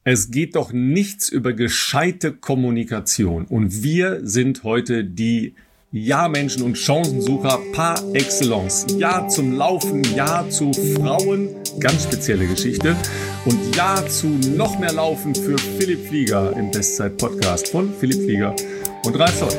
Es geht doch nichts über gescheite Kommunikation. Und wir sind heute die Ja-Menschen und Chancensucher par excellence. Ja zum Laufen, ja zu Frauen, ganz spezielle Geschichte. Und ja zu noch mehr Laufen für Philipp Flieger im Bestzeit-Podcast von Philipp Flieger und Ralf Scholz.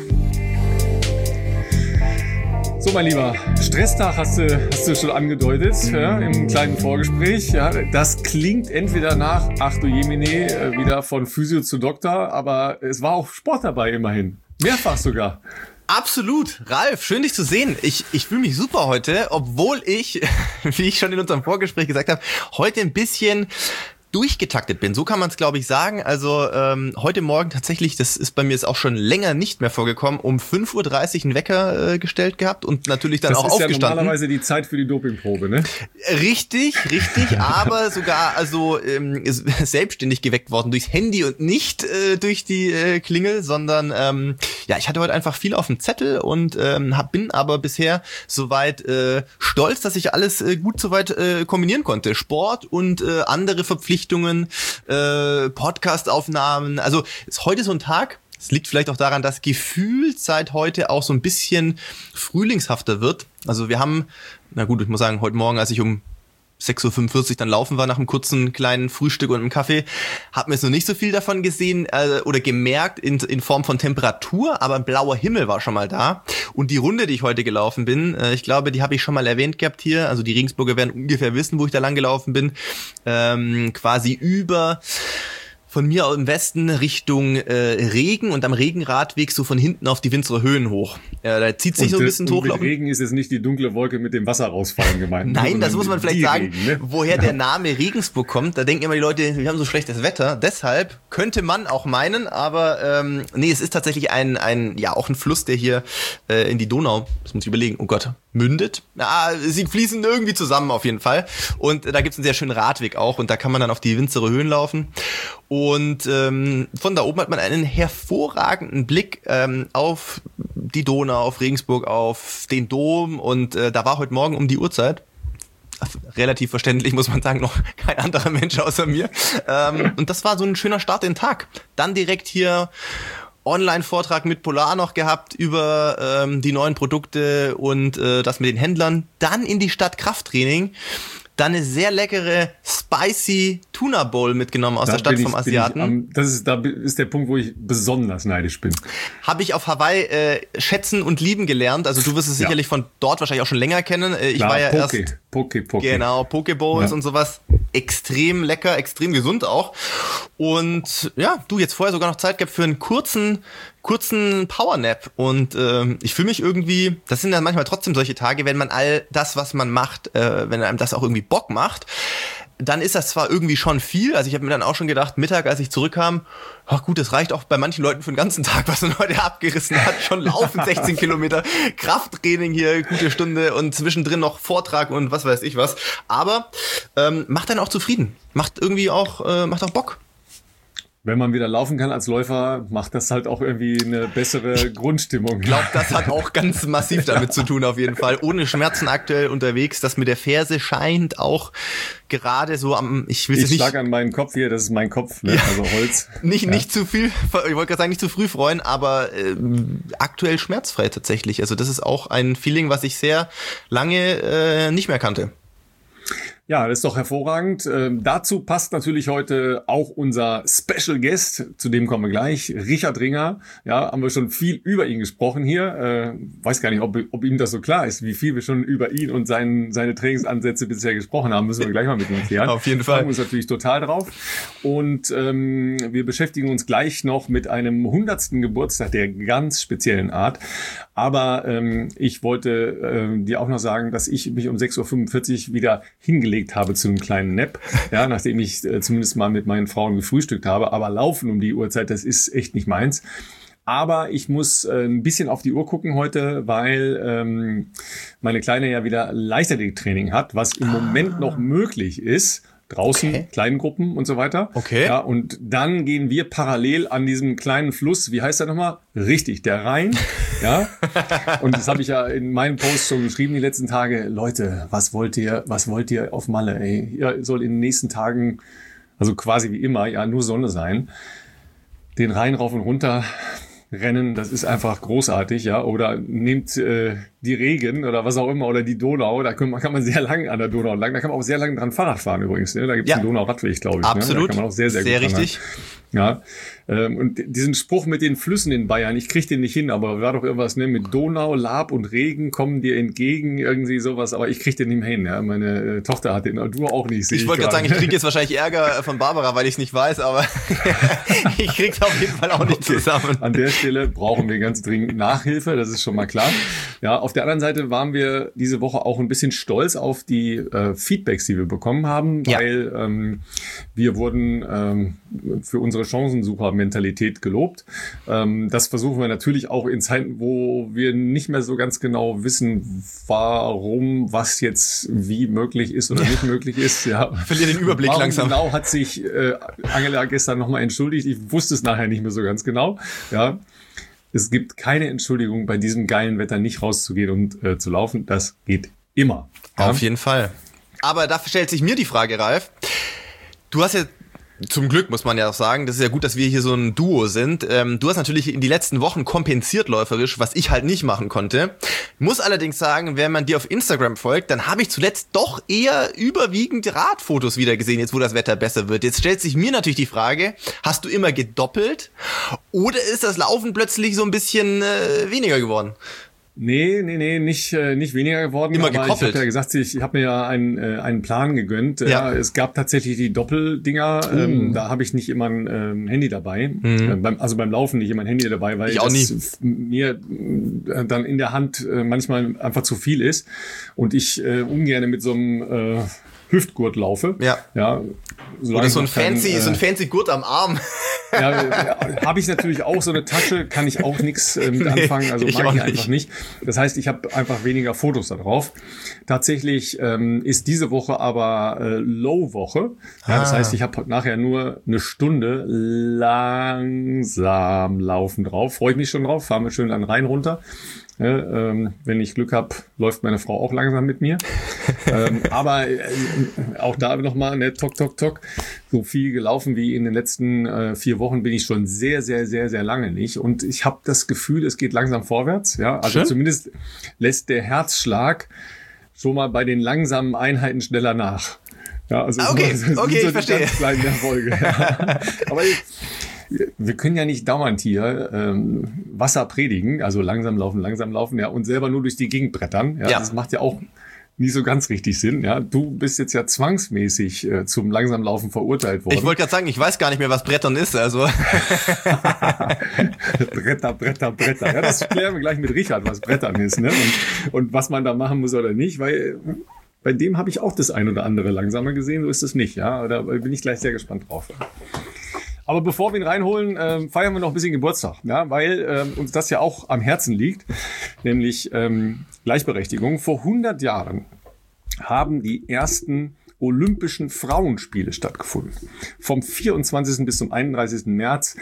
So, mein Lieber, Stresstag hast du schon angedeutet, ja, im kleinen Vorgespräch. Ja, das klingt entweder nach, ach du Jemine, wieder von Physio zu Doktor, aber es war auch Sport dabei immerhin. Mehrfach sogar. Absolut. Ralf, schön dich zu sehen. Ich fühle mich super heute, obwohl ich, wie ich schon in unserem Vorgespräch gesagt habe, heute ein bisschen durchgetaktet bin. So kann man es, glaube ich, sagen. Also heute Morgen tatsächlich, das ist bei mir jetzt auch schon länger nicht mehr vorgekommen, um 5:30 Uhr einen Wecker gestellt gehabt und natürlich dann auch aufgestanden. Das ist ja normalerweise die Zeit für die Dopingprobe, ne? Richtig, aber sogar also selbstständig geweckt worden durchs Handy und nicht durch die Klingel, sondern ich hatte heute einfach viel auf dem Zettel und bin aber bisher soweit stolz, dass ich alles gut soweit kombinieren konnte. Sport und andere Verpflichtungen, Podcast-Aufnahmen. Also ist heute so ein Tag, es liegt vielleicht auch daran, dass gefühlt seit heute auch so ein bisschen frühlingshafter wird. Also wir haben, na gut, ich muss sagen, heute Morgen, als ich um 6:45 Uhr dann laufen war nach einem kurzen kleinen Frühstück und einem Kaffee, hat mir jetzt noch nicht so viel davon gesehen oder gemerkt in Form von Temperatur, aber ein blauer Himmel war schon mal da. Und die Runde, die ich heute gelaufen bin, ich glaube, die habe ich schon mal erwähnt gehabt hier, also die Regensburger werden ungefähr wissen, wo ich da lang gelaufen bin, quasi über von mir im Westen Richtung Regen und am Regenradweg so von hinten auf die Winzerer Höhen hoch. Da zieht sich so ein bisschen hoch. Mit Regen ist jetzt nicht die dunkle Wolke mit dem Wasser rausfallen gemeint. Nein, das muss man vielleicht sagen, Regen, ne? Woher der Name Regensburg kommt. Da denken immer die Leute, wir haben so schlechtes Wetter. Deshalb könnte man auch meinen, aber nee, es ist tatsächlich auch ein Fluss, der hier in die Donau, das muss ich überlegen, oh Gott, mündet. Sie fließen irgendwie zusammen auf jeden Fall. Und da gibt's einen sehr schönen Radweg auch und da kann man dann auf die Winzerer Höhen laufen. Und von da oben hat man einen hervorragenden Blick auf die Donau, auf Regensburg, auf den Dom. Und da war heute Morgen um die Uhrzeit, relativ verständlich muss man sagen, noch kein anderer Mensch außer mir. Und das war so ein schöner Start in den Tag. Dann direkt hier Online-Vortrag mit Polar noch gehabt über die neuen Produkte und das mit den Händlern. Dann in die Stadt Krafttraining. Dann eine sehr leckere Spicy Tuna Bowl mitgenommen aus der Stadt vom Asiaten. Da ist der Punkt, wo ich besonders neidisch bin. Habe ich auf Hawaii schätzen und lieben gelernt. Also du wirst es sicherlich von dort wahrscheinlich auch schon länger kennen. Ich war ja Poke. Genau, Pokebowls und sowas. Extrem lecker, extrem gesund auch. Und ja, du jetzt vorher sogar noch Zeit gehabt für einen kurzen Powernap und ich fühle mich irgendwie, das sind dann manchmal trotzdem solche Tage, wenn man all das, was man macht, wenn einem das auch irgendwie Bock macht, dann ist das zwar irgendwie schon viel, also ich habe mir dann auch schon gedacht, Mittag, als ich zurückkam, ach gut, das reicht auch bei manchen Leuten für den ganzen Tag, was man heute abgerissen hat, schon laufen 16 Kilometer, Krafttraining hier, gute Stunde und zwischendrin noch Vortrag und was weiß ich was, aber macht dann auch zufrieden, macht auch Bock. Wenn man wieder laufen kann als Läufer, macht das halt auch irgendwie eine bessere Grundstimmung. Ich glaube, das hat auch ganz massiv damit zu tun auf jeden Fall. Ohne Schmerzen aktuell unterwegs. Das mit der Ferse scheint auch gerade so ich schlage an meinen Kopf hier, das ist mein Kopf, ne? Ja. Also Holz. Nicht zu viel, ich wollte gerade sagen, nicht zu früh freuen, aber aktuell schmerzfrei tatsächlich. Also das ist auch ein Feeling, was ich sehr lange nicht mehr kannte. Ja, das ist doch hervorragend. Dazu passt natürlich heute auch unser Special Guest, zu dem kommen wir gleich, Richard Ringer. Ja, haben wir schon viel über ihn gesprochen hier. Weiß gar nicht, ob ihm das so klar ist, wie viel wir schon über ihn und seine Trainingsansätze bisher gesprochen haben. Müssen wir gleich mal mit ihm klären. Auf jeden Fall. Wir freuen uns natürlich total drauf. Und wir beschäftigen uns gleich noch mit einem 100. Geburtstag der ganz speziellen Art. Aber ich wollte dir auch noch sagen, dass ich mich um 6:45 Uhr wieder hingelegt habe zu einem kleinen Nap, ja, nachdem ich zumindest mal mit meinen Frauen gefrühstückt habe. Aber laufen um die Uhrzeit, das ist echt nicht meins. Aber ich muss ein bisschen auf die Uhr gucken heute, weil meine Kleine ja wieder Leichtathletiktraining hat, was im Moment noch möglich ist. Draußen, okay. Kleinen Gruppen und so weiter. Okay. Ja, und dann gehen wir parallel an diesem kleinen Fluss, wie heißt der nochmal? Richtig, der Rhein. Ja. Und das habe ich ja in meinem Post schon geschrieben die letzten Tage. Leute, was wollt ihr auf Malle? Ey, ihr soll in den nächsten Tagen also quasi wie immer, ja, nur Sonne sein. Den Rhein rauf und runter rennen, das ist einfach großartig, ja. Oder nehmt die Regen oder was auch immer oder die Donau, da kann man sehr lang an der Donau lang, da kann man auch sehr lang dran Fahrrad fahren übrigens. Ne? Da gibt es einen Donau-Radweg, glaube ich. Absolut. Ne? Da kann man auch sehr, sehr gut richtig. Ja, und diesen Spruch mit den Flüssen in Bayern, ich krieg den nicht hin, aber war doch irgendwas, ne, mit Donau, Lab und Regen kommen dir entgegen, irgendwie sowas, aber ich krieg den nicht mehr hin, ja, meine Tochter hat den, du auch nicht. Ich wollte gerade sagen, ich krieg jetzt wahrscheinlich Ärger von Barbara, weil ich es nicht weiß, aber ich krieg's auf jeden Fall auch nicht zusammen. An der Stelle brauchen wir ganz dringend Nachhilfe, das ist schon mal klar. Ja, auf der anderen Seite waren wir diese Woche auch ein bisschen stolz auf die Feedbacks, die wir bekommen haben, weil wir wurden für unsere Chancensucher-Mentalität gelobt. Das versuchen wir natürlich auch in Zeiten, wo wir nicht mehr so ganz genau wissen, warum was jetzt wie möglich ist oder nicht möglich ist. Ja. Verliere den Überblick warum langsam. Genau hat sich Angela gestern nochmal entschuldigt. Ich wusste es nachher nicht mehr so ganz genau. Ja. Es gibt keine Entschuldigung, bei diesem geilen Wetter nicht rauszugehen und zu laufen. Das geht immer. Ja? Auf jeden Fall. Aber da stellt sich mir die Frage, Ralf. Du hast ja zum Glück, muss man ja auch sagen, das ist ja gut, dass wir hier so ein Duo sind. Du hast natürlich in die letzten Wochen kompensiert läuferisch, was ich halt nicht machen konnte. Muss allerdings sagen, wenn man dir auf Instagram folgt, dann habe ich zuletzt doch eher überwiegend Radfotos wieder gesehen, jetzt wo das Wetter besser wird. Jetzt stellt sich mir natürlich die Frage, hast du immer gedoppelt oder ist das Laufen plötzlich so ein bisschen weniger geworden? Nee, nicht weniger geworden. Immer aber gekoppelt. Ich habe ja gesagt, ich habe mir ja einen Plan gegönnt. Ja. Es gab tatsächlich die Doppeldinger. Da habe ich nicht immer ein Handy dabei. Beim Laufen nicht immer ein Handy dabei, weil das mir dann in der Hand manchmal einfach zu viel ist und ich ungern mit so einem Hüftgurt laufe. Ja. Oder so ein fancy Gurt am Arm. Ja, habe ich natürlich auch. So eine Tasche kann ich auch nichts mit anfangen. Also mag ich einfach nicht. Das heißt, ich habe einfach weniger Fotos da drauf. Tatsächlich ist diese Woche aber Low-Woche. Ja, das heißt, ich habe nachher nur eine Stunde langsam laufen drauf. Freue ich mich schon drauf. Fahren wir schön an den Rhein runter. Ja, wenn ich Glück habe, läuft meine Frau auch langsam mit mir. Aber auch da nochmal, ne, tok. So viel gelaufen wie in den letzten 4 Wochen bin ich schon sehr, sehr, sehr, sehr lange nicht. Und ich habe das Gefühl, es geht langsam vorwärts. Ja, also zumindest lässt der Herzschlag schon mal bei den langsamen Einheiten schneller nach. Ja, also okay, ich verstehe. Ganz klein in der Folge. Ja. Aber wir können ja nicht dauernd hier Wasser predigen, also langsam laufen, ja, und selber nur durch die Gegend brettern. Ja, das macht ja auch nie so ganz richtig Sinn. Ja, du bist jetzt ja zwangsmäßig zum langsam Laufen verurteilt worden. Ich wollte gerade sagen, ich weiß gar nicht mehr, was Brettern ist. Also Bretter. Ja, das klären wir gleich mit Richard, was Brettern ist, ne? Und was man da machen muss oder nicht, weil bei dem habe ich auch das ein oder andere langsamer gesehen. So ist es nicht. Ja, da bin ich gleich sehr gespannt drauf. Aber bevor wir ihn reinholen, feiern wir noch ein bisschen Geburtstag, ja, weil uns das ja auch am Herzen liegt, nämlich Gleichberechtigung. Vor 100 Jahren haben die ersten Olympischen Frauenspiele stattgefunden. Vom 24. bis zum 31. März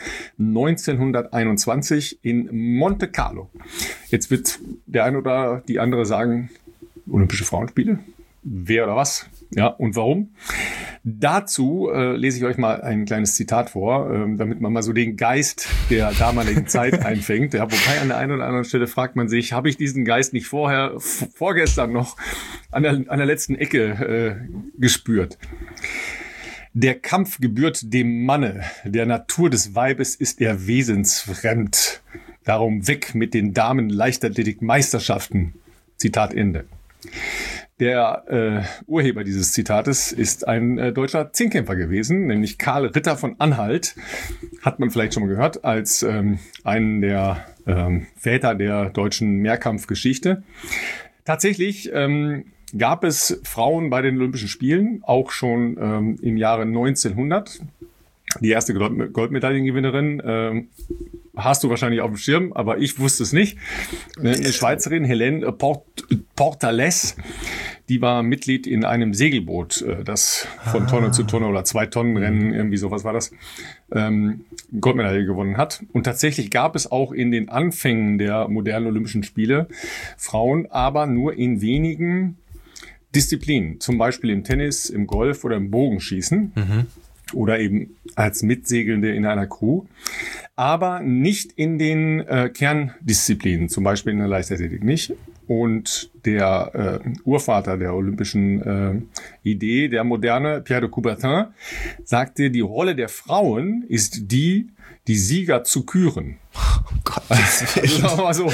1921 in Monte Carlo. Jetzt wird der eine oder die andere sagen, Olympische Frauenspiele? Wer oder was? Ja, und warum? Dazu lese ich euch mal ein kleines Zitat vor, damit man mal so den Geist der damaligen Zeit einfängt. Ja, wobei an der einen oder anderen Stelle fragt man sich, habe ich diesen Geist nicht vorgestern noch an der letzten Ecke gespürt? Der Kampf gebührt dem Manne, der Natur des Weibes ist er wesensfremd. Darum weg mit den Damen Leichtathletik-Meisterschaften. Zitat Ende. Der Urheber dieses Zitates ist ein deutscher Zehnkämpfer gewesen, nämlich Karl Ritter von Anhalt. Hat man vielleicht schon mal gehört, als einen der Väter der deutschen Mehrkampfgeschichte. Tatsächlich gab es Frauen bei den Olympischen Spielen, auch schon im Jahre 1900. Die erste Goldmedaillengewinnerin hast du wahrscheinlich auf dem Schirm, aber ich wusste es nicht. Eine Schweizerin, Helene Portales, die war Mitglied in einem Segelboot, das von Tonne zu Tonne oder 2-Tonnen-Rennen, irgendwie sowas war das, Goldmedaille gewonnen hat. Und tatsächlich gab es auch in den Anfängen der modernen Olympischen Spiele Frauen, aber nur in wenigen Disziplinen. Zum Beispiel im Tennis, im Golf oder im Bogenschießen. oder eben als Mitsegelnde in einer Crew, aber nicht in den Kerndisziplinen, zum Beispiel in der Leichtathletik nicht. Und der Urvater der olympischen Idee, der Moderne, Pierre de Coubertin, sagte, die Rolle der Frauen ist die Sieger zu küren. Oh Gott, also,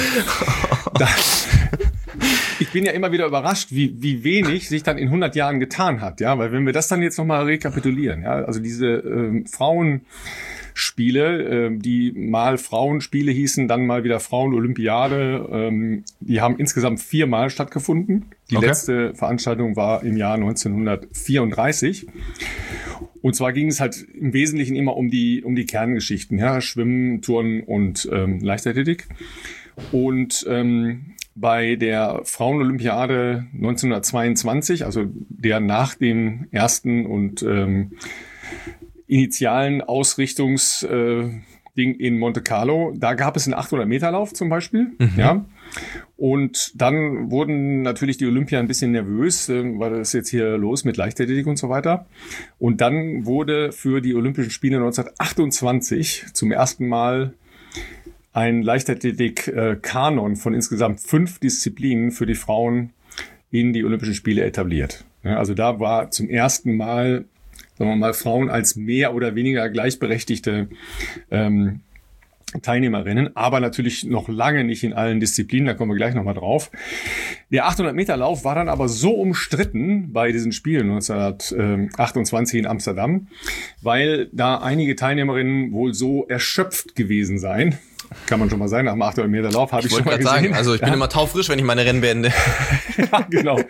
ich bin ja immer wieder überrascht, wie wenig sich dann in 100 Jahren getan hat, ja, weil wenn wir das dann jetzt nochmal rekapitulieren, ja, also diese Frauenspiele, die mal Frauenspiele hießen, dann mal wieder Frauenolympiade, die haben insgesamt 4-mal stattgefunden. Die letzte Veranstaltung war im Jahr 1934. Und zwar ging es halt im Wesentlichen immer um die Kerngeschichten, ja, Schwimmen, Turnen und Leichtathletik. Und bei der Frauenolympiade 1922, also der nach dem ersten und initialen Ausrichtungsding in Monte Carlo, da gab es einen 800-Meter-Lauf zum Beispiel, ja. Und dann wurden natürlich die Olympier ein bisschen nervös, weil das jetzt hier los mit Leichtathletik und so weiter. Und dann wurde für die Olympischen Spiele 1928 zum ersten Mal ein Leichtathletik-Kanon von insgesamt 5 Disziplinen für die Frauen in die Olympischen Spiele etabliert. Ja, also da war zum ersten Mal, sagen wir mal, Frauen als mehr oder weniger gleichberechtigte Teilnehmerinnen, aber natürlich noch lange nicht in allen Disziplinen, da kommen wir gleich nochmal drauf. Der 800-Meter-Lauf war dann aber so umstritten bei diesen Spielen 1928 in Amsterdam, weil da einige Teilnehmerinnen wohl so erschöpft gewesen seien. Kann man schon mal sein, nach dem 800-Meter-Lauf habe ich schon mal gesehen. Sagen, also ich bin immer taufrisch, wenn ich meine Rennen beende. Ja, genau.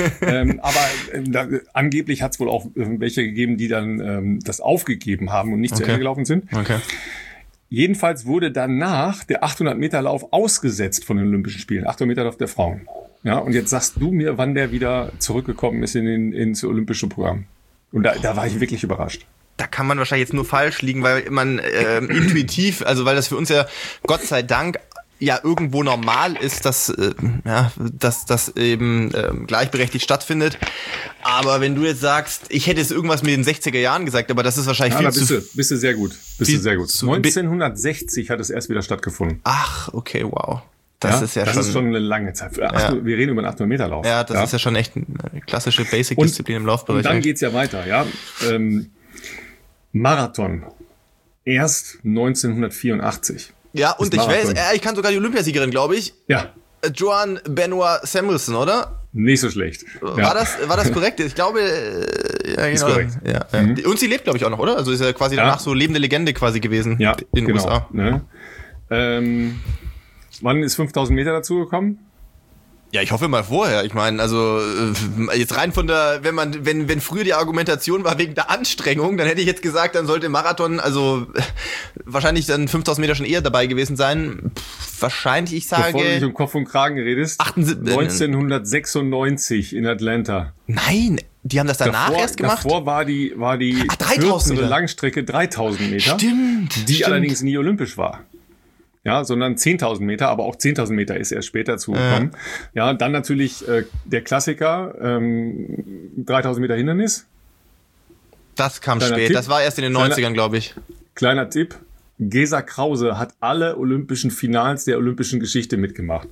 Angeblich hat es wohl auch welche gegeben, die dann das aufgegeben haben und nicht zu Ende gelaufen sind. Okay. Jedenfalls wurde danach der 800-Meter-Lauf ausgesetzt von den Olympischen Spielen. 800-Meter-Lauf der Frauen. Ja, und jetzt sagst du mir, wann der wieder zurückgekommen ist ins olympische Programm. Und da war ich wirklich überrascht. Da kann man wahrscheinlich jetzt nur falsch liegen, weil man intuitiv, also weil das für uns ja Gott sei Dank ja irgendwo normal ist, dass das eben gleichberechtigt stattfindet. Aber wenn du jetzt sagst, ich hätte jetzt irgendwas mit den 60er Jahren gesagt, aber das ist wahrscheinlich bist du sehr gut. 1960 hat es erst wieder stattgefunden. Ach, okay, wow. Das ist schon eine lange Zeit. Wir reden über einen 800-Meter-Lauf. Ja, das ist ja schon echt eine klassische Basic-Disziplin im Laufbereich. Und dann geht's ja weiter, ja. Marathon. Erst 1984. Ja, und ich kann sogar die Olympiasiegerin, glaube ich. Ja. Joanne Benoit Samuelson, oder? Nicht so schlecht. War das korrekt? Ich glaube, ja, genau. Ist korrekt. Ja. Und sie lebt, glaube ich, auch noch, oder? Also ist ja quasi danach so lebende Legende quasi gewesen in den USA. Ne? Wann ist 5000 Meter dazugekommen? Ja, ich hoffe mal vorher. Ich meine, also jetzt rein von der, wenn früher die Argumentation war wegen der Anstrengung, dann hätte ich jetzt gesagt, dann sollte Marathon, also wahrscheinlich dann 5000 Meter schon eher dabei gewesen sein. Wahrscheinlich, ich sage... Bevor du nicht um Kopf und Kragen redest, 1996 in Atlanta. Nein, die haben das danach erst gemacht? Davor war die 3000 kürzere Langstrecke 3000 Meter. Stimmt. Allerdings nie olympisch war. Ja, sondern 10.000 Meter, aber auch 10.000 Meter ist erst später zugekommen. Ja, dann natürlich der Klassiker, 3.000 Meter Hindernis. Das kam spät, das war erst in den 90ern, glaube ich. Kleiner Tipp, Gesa Krause hat alle olympischen Finals der olympischen Geschichte mitgemacht.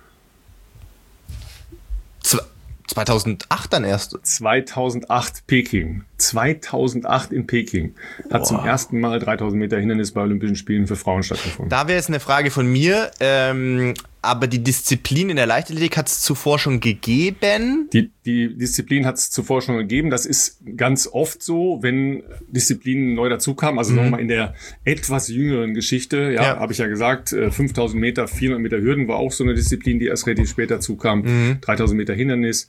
2008 dann erst? 2008 Peking. 2008 in Peking hat zum ersten Mal 3.000 Meter Hindernis bei Olympischen Spielen für Frauen stattgefunden. Da wäre jetzt eine Frage von mir, aber die Disziplin in der Leichtathletik hat es zuvor schon gegeben? Die Disziplin hat es zuvor schon gegeben. Das ist ganz oft so, wenn Disziplinen neu dazukamen. Also sagen wir mal in der etwas jüngeren Geschichte, habe ich ja gesagt, 5.000 Meter, 400 Meter Hürden war auch so eine Disziplin, die erst relativ spät dazu kam. 3.000 Meter Hindernis.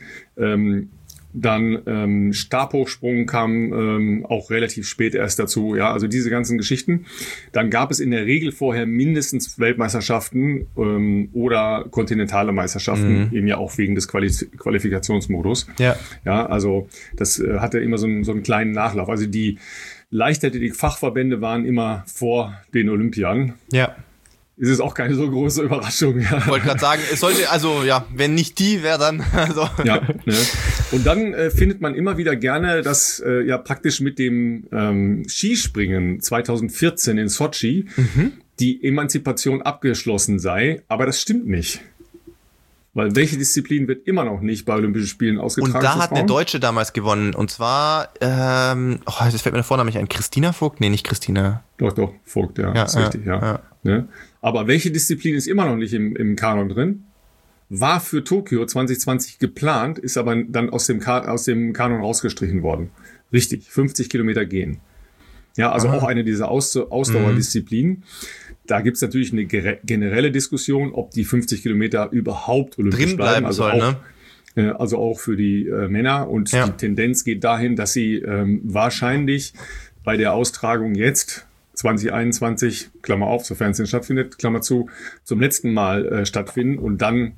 Dann Stabhochsprung kam auch relativ spät erst dazu. Ja, also diese ganzen Geschichten. Dann gab es in der Regel vorher mindestens Weltmeisterschaften oder kontinentale Meisterschaften, eben ja auch wegen des Qualifikationsmodus. Ja, also das hatte immer so einen kleinen Nachlauf. Also die Leichtathletik-Fachverbände waren immer vor den Olympiern. Ja. ist es auch keine so große Überraschung. Ja. Ich wollte gerade sagen, es sollte, also ja, wenn nicht die, wer dann? Also. Ja, ne? Und dann findet man immer wieder gerne, dass ja praktisch mit dem Skispringen 2014 in Sochi die Emanzipation abgeschlossen sei, aber das stimmt nicht. Weil welche Disziplin wird immer noch nicht bei Olympischen Spielen ausgetragen? Und da hat eine Deutsche damals gewonnen. Und zwar, jetzt fällt mir der Vorname nicht ein. Christina Vogt? Nee, nicht Christina. Doch, Vogt, ja ist richtig, ja. Ne? Aber welche Disziplin ist immer noch nicht im Kanon drin? War für Tokio 2020 geplant, ist aber dann aus dem Kanon rausgestrichen worden. Richtig, 50 Kilometer gehen. Ja, also auch eine dieser Ausdauerdisziplinen. Da gibt's natürlich eine generelle Diskussion, ob die 50 Kilometer überhaupt olympisch bleiben. Also sollen, ne? Also auch für die Männer. Und die Tendenz geht dahin, dass sie wahrscheinlich bei der Austragung jetzt 2021, Klammer auf, sofern es denn stattfindet, Klammer zu, zum letzten Mal stattfinden und dann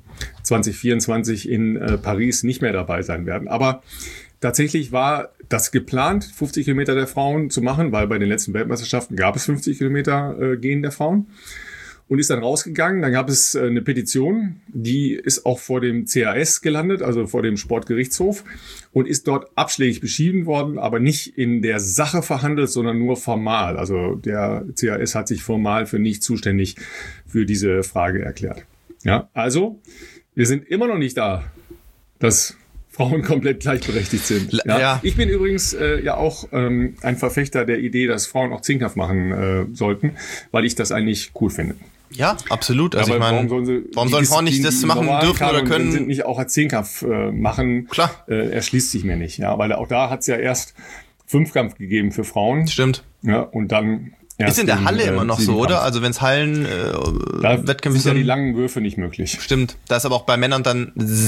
2024 in Paris nicht mehr dabei sein werden. Aber tatsächlich war das geplant, 50 Kilometer der Frauen zu machen, weil bei den letzten Weltmeisterschaften gab es 50 Kilometer Gehen der Frauen und ist dann rausgegangen. Dann gab es eine Petition, die ist auch vor dem CAS gelandet, also vor dem Sportgerichtshof und ist dort abschlägig beschieden worden, aber nicht in der Sache verhandelt, sondern nur formal. Also der CAS hat sich formal für nicht zuständig für diese Frage erklärt. Ja, also wir sind immer noch nicht da, dass Frauen komplett gleichberechtigt sind. Ja. Ich bin übrigens ja auch ein Verfechter der Idee, dass Frauen auch Zehnkampf machen sollten, weil ich das eigentlich cool finde. Ja, absolut. Also ich meine, warum sollen Frauen nicht das machen dürfen oder können? Sind nicht auch als Zehnkampf machen. Klar. Erschließt sich mir nicht. Ja, weil auch da hat es ja erst Fünfkampf gegeben für Frauen. Stimmt. Ja, und dann ist in der Halle immer noch so, oder? Also wenn es Hallen Wettkämpfe sind ja die langen Würfe nicht möglich. Stimmt. Da ist aber auch bei Männern dann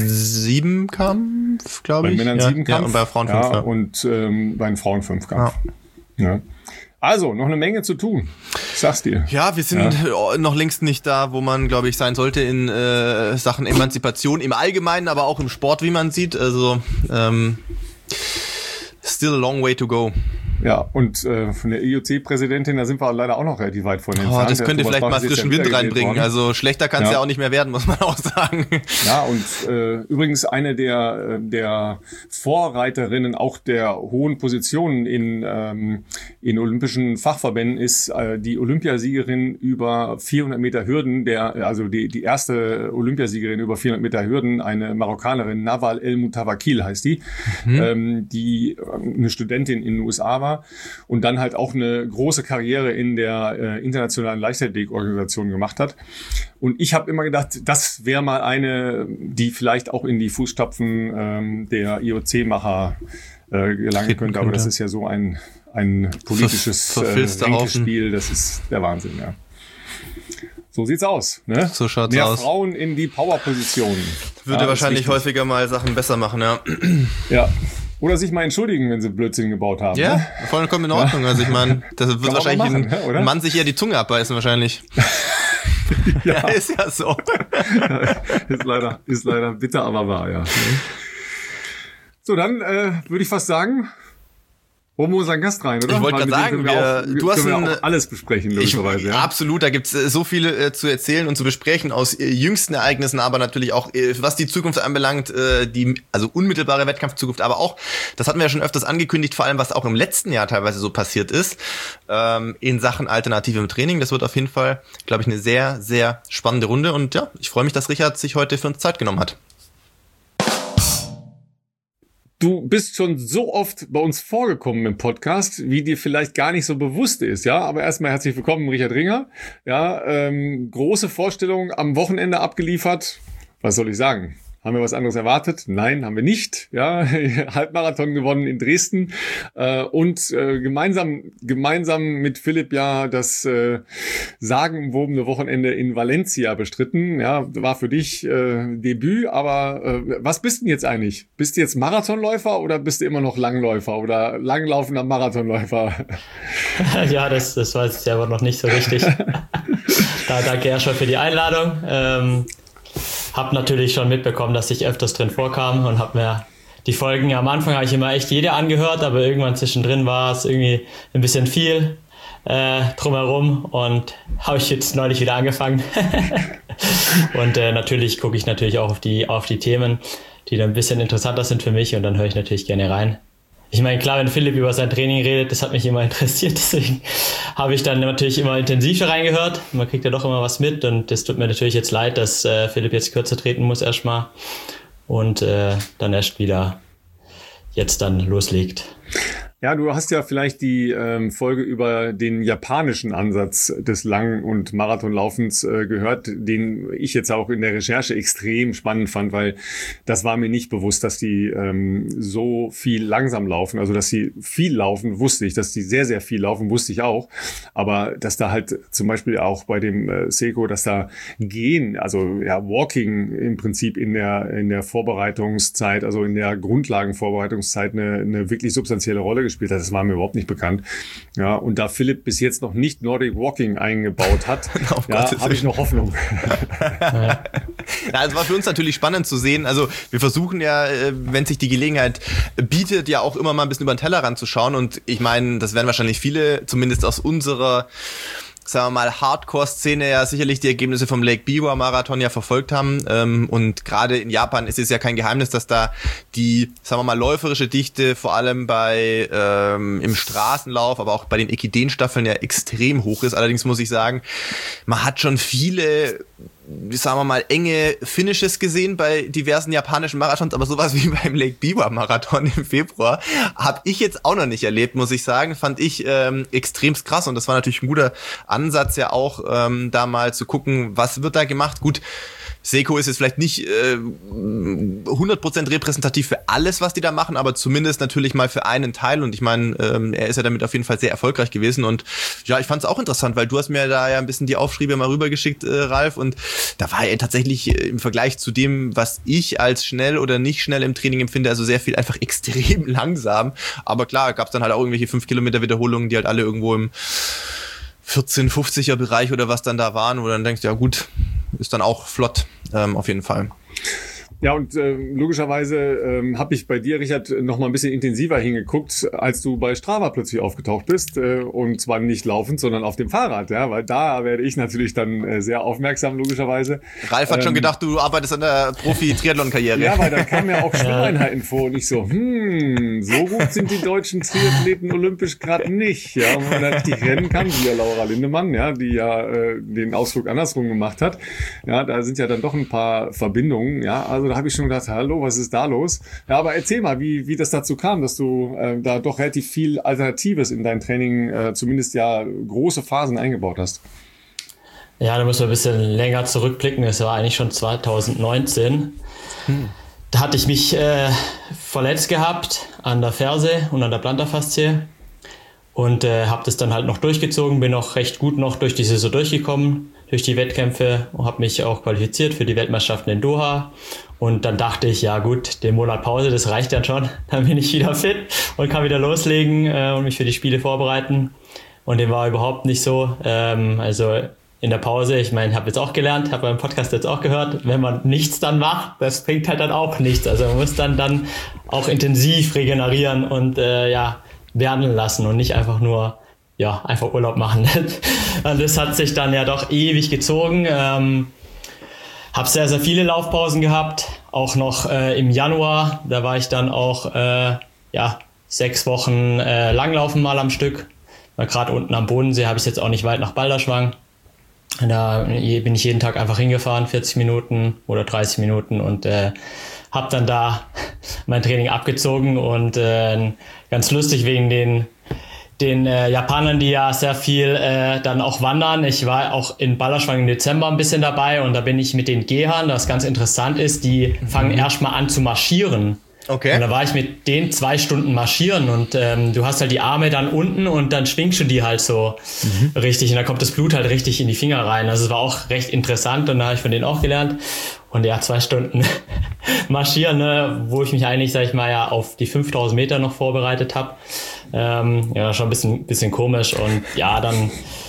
7-Kampf, glaube ich. Bei Männern 7-Kampf. Und bei Frauen 5. Ja, und bei den Frauen 5-Kampf. Ja. Also, noch eine Menge zu tun. Ich sag's dir. Ja, wir sind noch längst nicht da, wo man, glaube ich, sein sollte in Sachen Emanzipation im Allgemeinen, aber auch im Sport, wie man sieht. Also, still a long way to go. Ja, und von der IOC-Präsidentin, da sind wir leider auch noch relativ weit von entfernt. Das könnte vielleicht mal frischen Wind reinbringen. Worden. Also schlechter kann es ja auch nicht mehr werden, muss man auch sagen. Ja, und übrigens eine der Vorreiterinnen auch der hohen Positionen in olympischen Fachverbänden ist die Olympiasiegerin über 400 Meter Hürden, also die erste Olympiasiegerin über 400 Meter Hürden, eine Marokkanerin, Nawal El Moutawakil heißt die, die eine Studentin in den USA war und dann halt auch eine große Karriere in der internationalen Leichtathletik-Organisation gemacht hat. Und ich habe immer gedacht, das wäre mal eine, die vielleicht auch in die Fußstapfen der IOC-Macher gelangen könnte. Aber das ist ja so ein politisches Ränkespiel. Das ist der Wahnsinn, ja. So sieht's aus. Ne? So schaut's Mehr aus. Frauen in die Power-Positionen. Würde wahrscheinlich häufiger mal Sachen besser machen, ja. Ja. Oder sich mal entschuldigen, wenn sie Blödsinn gebaut haben. Ja, ne? Vollkommen in Ordnung. Also ich meine, das wird wahrscheinlich ein Mann sich eher die Zunge abbeißen wahrscheinlich. Ja, ist ja so. Ist leider bitter, aber wahr, ja. So, dann würde ich fast sagen, holen wir unseren Gast rein, oder? Ich wollte gerade sagen, du hast auch alles besprechen, logischerweise. Ja. Absolut, da gibt's so viel zu erzählen und zu besprechen aus jüngsten Ereignissen, aber natürlich auch, was die Zukunft anbelangt, also unmittelbare Wettkampfzukunft, aber auch, das hatten wir ja schon öfters angekündigt, vor allem, was auch im letzten Jahr teilweise so passiert ist, in Sachen alternativem Training. Das wird auf jeden Fall, glaube ich, eine sehr, sehr spannende Runde und ja, ich freue mich, dass Richard sich heute für uns Zeit genommen hat. Du bist schon so oft bei uns vorgekommen im Podcast, wie dir vielleicht gar nicht so bewusst ist, ja. Aber erstmal herzlich willkommen, Richard Ringer. Ja, große Vorstellung am Wochenende abgeliefert. Was soll ich sagen? Haben wir was anderes erwartet? Nein, haben wir nicht. Ja, Halbmarathon gewonnen in Dresden und gemeinsam mit Philipp ja das sagenumwobene Wochenende in Valencia bestritten. Ja, war für dich Debüt, aber was bist du denn jetzt eigentlich? Bist du jetzt Marathonläufer oder bist du immer noch Langläufer oder langlaufender Marathonläufer? Ja, das weiß ich aber noch nicht so richtig. Da danke erstmal für die Einladung. Hab natürlich schon mitbekommen, dass ich öfters drin vorkam und habe mir die Folgen, am Anfang habe ich immer echt jede angehört, aber irgendwann zwischendrin war es irgendwie ein bisschen viel. drumherum und habe ich jetzt neulich wieder angefangen. Und natürlich gucke ich natürlich auch auf die Themen, die dann ein bisschen interessanter sind für mich, und dann höre ich natürlich gerne rein. Ich meine, klar, wenn Philipp über sein Training redet, das hat mich immer interessiert, deswegen habe ich dann natürlich immer intensiver reingehört. Man kriegt ja doch immer was mit, und das tut mir natürlich jetzt leid, dass Philipp jetzt kürzer treten muss erstmal und dann erst wieder jetzt dann loslegt. Ja, du hast ja vielleicht die Folge über den japanischen Ansatz des Lang- und Marathonlaufens gehört, den ich jetzt auch in der Recherche extrem spannend fand, weil das war mir nicht bewusst, dass die so viel langsam laufen. Also, dass sie viel laufen, wusste ich. Dass die sehr, sehr viel laufen, wusste ich auch. Aber dass da halt zum Beispiel auch bei dem Seiko, dass da Gehen, also ja, Walking im Prinzip in der Vorbereitungszeit, also in der Grundlagenvorbereitungszeit eine wirklich substanzielle Rolle gespielt hat. Das war mir überhaupt nicht bekannt. Ja, und da Philipp bis jetzt noch nicht Nordic Walking eingebaut hat, ja, habe ich noch Hoffnung. Ja, es war für uns natürlich spannend zu sehen. Also wir versuchen ja, wenn sich die Gelegenheit bietet, ja auch immer mal ein bisschen über den Tellerrand zu schauen. Und ich meine, das werden wahrscheinlich viele, zumindest aus unserer, sagen wir mal, Hardcore-Szene ja sicherlich die Ergebnisse vom Lake Biwa Marathon ja verfolgt haben. Und gerade in Japan ist es ja kein Geheimnis, dass da die, sagen wir mal, läuferische Dichte vor allem im Straßenlauf, aber auch bei den Ekiden-Staffeln ja extrem hoch ist. Allerdings muss ich sagen, man hat schon viele, sagen wir mal, enge Finishes gesehen bei diversen japanischen Marathons, aber sowas wie beim Lake Biwa Marathon im Februar habe ich jetzt auch noch nicht erlebt, muss ich sagen. Fand ich extremst krass, und das war natürlich ein guter Ansatz ja auch, da mal zu gucken, was wird da gemacht. Gut, Seiko ist jetzt vielleicht nicht 100% repräsentativ für alles, was die da machen, aber zumindest natürlich mal für einen Teil, und ich meine, er ist ja damit auf jeden Fall sehr erfolgreich gewesen, und ja, ich fand es auch interessant, weil du hast mir da ja ein bisschen die Aufschriebe mal rübergeschickt, Ralf, und da war er tatsächlich im Vergleich zu dem, was ich als schnell oder nicht schnell im Training empfinde, also sehr viel einfach extrem langsam, aber klar, gab es dann halt auch irgendwelche 5 Kilometer Wiederholungen, die halt alle irgendwo im 14-50er Bereich oder was dann da waren, wo du dann denkst, ja gut, ist dann auch flott, auf jeden Fall. Ja, und logischerweise habe ich bei dir, Richard, noch mal ein bisschen intensiver hingeguckt, als du bei Strava plötzlich aufgetaucht bist, und zwar nicht laufend, sondern auf dem Fahrrad, ja, weil da werde ich natürlich dann sehr aufmerksam, logischerweise. Ralf hat schon gedacht, du arbeitest an der Profi-Triathlon-Karriere. Ja, weil da kamen ja auch Schwimmeinheiten vor, und ich so, so gut sind die deutschen Triathleten olympisch gerade nicht, ja, und wenn man richtig rennen kann, wie ja Laura Lindemann, ja, die ja den Ausflug andersrum gemacht hat, ja, da sind ja dann doch ein paar Verbindungen, ja, also da habe ich schon gedacht, hallo, was ist da los? Ja, aber erzähl mal, wie das dazu kam, dass du da doch relativ viel Alternatives in dein Training, zumindest ja große Phasen eingebaut hast. Ja, da müssen wir ein bisschen länger zurückblicken. Das war eigentlich schon 2019. Da hatte ich mich verletzt gehabt an der Ferse und an der Plantarfaszie und habe das dann halt noch durchgezogen, bin auch recht gut noch durch die Saison durchgekommen, durch die Wettkämpfe, und habe mich auch qualifiziert für die Weltmeisterschaften in Doha. Und dann dachte ich, ja gut, den Monat Pause, das reicht dann schon. Dann bin ich wieder fit und kann wieder loslegen und mich für die Spiele vorbereiten. Und dem war überhaupt nicht so. Also in der Pause, ich meine, ich habe jetzt auch gelernt, habe beim Podcast jetzt auch gehört, wenn man nichts dann macht, das bringt halt dann auch nichts. Also man muss dann auch intensiv regenerieren und werden lassen und nicht einfach nur einfach Urlaub machen. Und das hat sich dann ja doch ewig gezogen. Habe sehr, sehr viele Laufpausen gehabt, auch noch im Januar. Da war ich dann auch 6 Wochen Langlaufen mal am Stück. Weil gerade unten am Bodensee habe ich jetzt auch nicht weit nach Balderschwang. Da bin ich jeden Tag einfach hingefahren, 40 Minuten oder 30 Minuten, und habe dann da mein Training abgezogen. Und ganz lustig wegen den Japanern, die ja sehr viel dann auch wandern. Ich war auch in Balderschwang im Dezember ein bisschen dabei, und da bin ich mit den Gehern, das ganz interessant ist, die fangen erstmal an zu marschieren. Okay. Und da war ich mit denen 2 Stunden marschieren, und du hast halt die Arme dann unten und dann schwingst du die halt so richtig, und dann kommt das Blut halt richtig in die Finger rein. Also es war auch recht interessant, und da habe ich von denen auch gelernt. Und ja, 2 Stunden marschieren, ne, wo ich mich eigentlich, sag ich mal, ja auf die 5000 Meter noch vorbereitet habe. Schon ein bisschen komisch, und ja, dann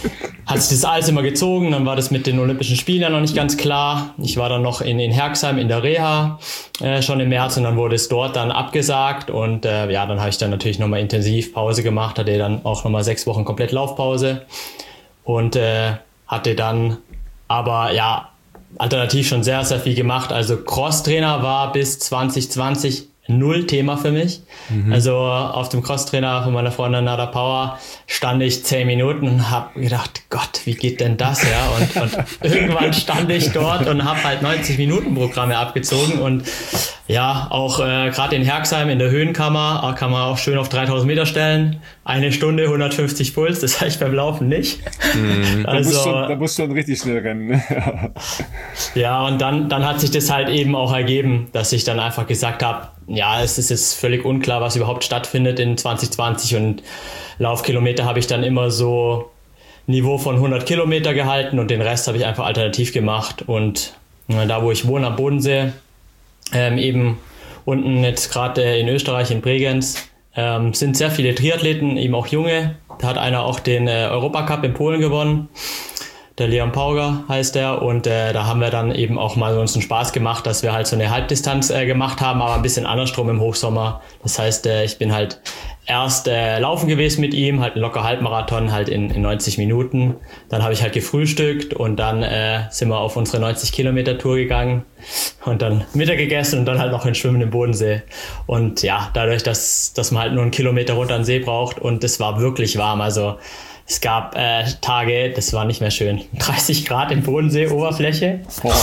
hat sich das alles immer gezogen. Dann war das mit den Olympischen Spielen ja noch nicht ganz klar. Ich war dann noch in Herxheim in der Reha schon im März und dann wurde es dort dann abgesagt. Und dann habe ich dann natürlich nochmal intensiv Pause gemacht, hatte dann auch nochmal 6 Wochen komplett Laufpause und hatte dann aber alternativ schon sehr, sehr viel gemacht. Also Crosstrainer war bis 2020 null Thema für mich. Also auf dem Crosstrainer von meiner Freundin Nada Power stand ich 10 Minuten und habe gedacht, Gott, wie geht denn das? Ja? Und irgendwann stand ich dort und habe halt 90-Minuten-Programme abgezogen und auch gerade in Herxheim in der Höhenkammer kann man auch schön auf 3000 Meter stellen. 1 Stunde, 150 Puls, das habe ich beim Laufen nicht. Also, da musst du schon richtig schnell rennen. Ne? Ja, und dann hat sich das halt eben auch ergeben, dass ich dann einfach gesagt habe, es ist jetzt völlig unklar, was überhaupt stattfindet in 2020 und Laufkilometer habe ich dann immer so Niveau von 100 Kilometer gehalten und den Rest habe ich einfach alternativ gemacht und da, wo ich wohne am Bodensee, eben unten jetzt gerade in Österreich, in Bregenz, sind sehr viele Triathleten, eben auch junge. Da hat einer auch den Europacup in Polen gewonnen. Der Leon Pauger heißt er und da haben wir dann eben auch mal uns einen Spaß gemacht, dass wir halt so eine Halbdistanz gemacht haben, aber ein bisschen andersrum im Hochsommer. Das heißt, ich bin halt erst laufen gewesen mit ihm, halt ein locker Halbmarathon halt in 90 Minuten. Dann habe ich halt gefrühstückt und dann sind wir auf unsere 90 Kilometer Tour gegangen und dann Mittag gegessen und dann halt noch ein Schwimmen im Bodensee. Und dadurch, dass man halt nur 1 Kilometer runter an den See braucht und es war wirklich warm, also es gab Tage, das war nicht mehr schön. 30 Grad im Bodensee, Oberfläche.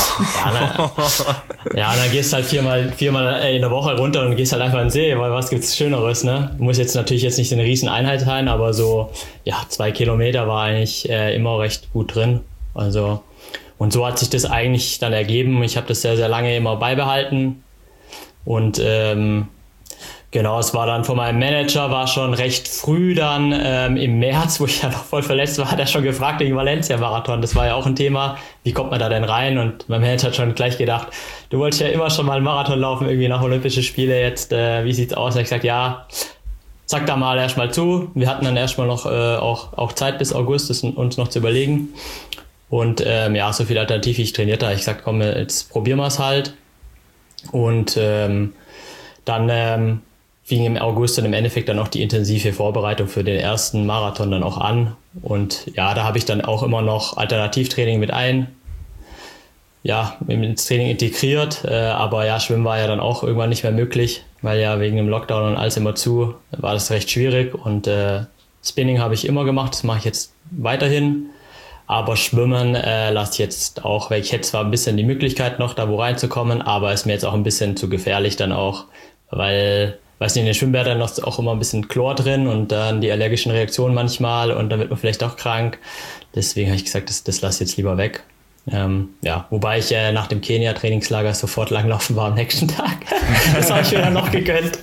Dann gehst du halt viermal in der Woche runter und gehst halt einfach in den See, weil was gibt's Schöneres, ne? Muss jetzt natürlich nicht eine riesen Einheit sein, aber so, 2 Kilometer war eigentlich immer recht gut drin. Also, und so hat sich das eigentlich dann ergeben. Ich habe das sehr, sehr lange immer beibehalten und genau, es war dann von meinem Manager, war schon recht früh dann im März, wo ich ja noch voll verletzt war, hat er schon gefragt wegen Valencia-Marathon. Das war ja auch ein Thema, wie kommt man da denn rein? Und mein Manager hat schon gleich gedacht, du wolltest ja immer schon mal einen Marathon laufen, irgendwie nach Olympische Spiele jetzt, wie sieht's aus? Und ich gesagt, sag da mal erstmal zu. Wir hatten dann erstmal noch auch Zeit bis August, das uns noch zu überlegen. Und so viel Alternative, ich trainiert da. Ich gesagt, komm, jetzt probieren wir es halt. Und dann fing im August dann im Endeffekt dann auch die intensive Vorbereitung für den ersten Marathon dann auch an. Und da habe ich dann auch immer noch Alternativtraining mit ins Training integriert. Aber Schwimmen war ja dann auch irgendwann nicht mehr möglich, weil ja wegen dem Lockdown und alles immer zu, war das recht schwierig. Und Spinning habe ich immer gemacht, das mache ich jetzt weiterhin. Aber Schwimmen lasse ich jetzt auch, weil ich hätte zwar ein bisschen die Möglichkeit noch da wo reinzukommen, aber ist mir jetzt auch ein bisschen zu gefährlich dann auch, weil in den Schwimmbädern noch auch immer ein bisschen Chlor drin und dann die allergischen Reaktionen manchmal und dann wird man vielleicht auch krank. Deswegen habe ich gesagt, das lasse ich jetzt lieber weg. Wobei ich nach dem Kenia-Trainingslager sofort langlaufen war am nächsten Tag. Das habe ich mir dann noch gegönnt.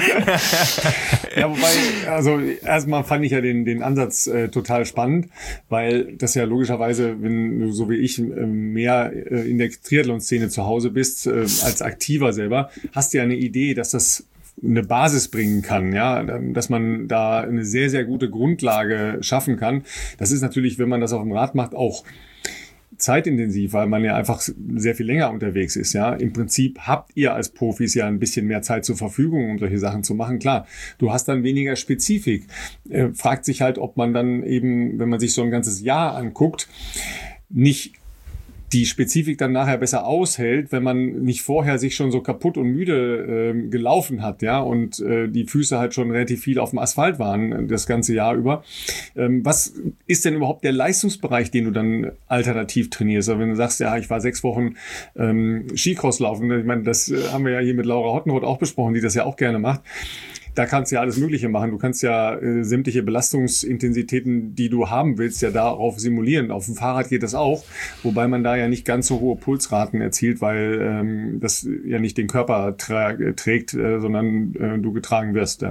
Also erstmal fand ich ja den Ansatz total spannend, weil das ja logischerweise, wenn du so wie ich mehr in der Triathlon-Szene zu Hause bist, als Aktiver selber, hast du ja eine Idee, dass das eine Basis bringen kann, dass man da eine sehr, sehr gute Grundlage schaffen kann. Das ist natürlich, wenn man das auf dem Rad macht, auch zeitintensiv, weil man ja einfach sehr viel länger unterwegs ist, Im Prinzip habt ihr als Profis ja ein bisschen mehr Zeit zur Verfügung, um solche Sachen zu machen. Klar, du hast dann weniger Spezifik. Fragt sich halt, ob man dann eben, wenn man sich so ein ganzes Jahr anguckt, nicht die Spezifik dann nachher besser aushält, wenn man nicht vorher sich schon so kaputt und müde gelaufen hat, und die Füße halt schon relativ viel auf dem Asphalt waren das ganze Jahr über. Was ist denn überhaupt der Leistungsbereich, den du dann alternativ trainierst? Also wenn du sagst, ich war 6 Wochen Skicross laufen, ich meine, das haben wir ja hier mit Laura Hottenroth auch besprochen, die das ja auch gerne macht. Da kannst du ja alles Mögliche machen. Du kannst ja sämtliche Belastungsintensitäten, die du haben willst, ja darauf simulieren. Auf dem Fahrrad geht das auch, wobei man da ja nicht ganz so hohe Pulsraten erzielt, weil das ja nicht den Körper trägt, sondern du getragen wirst.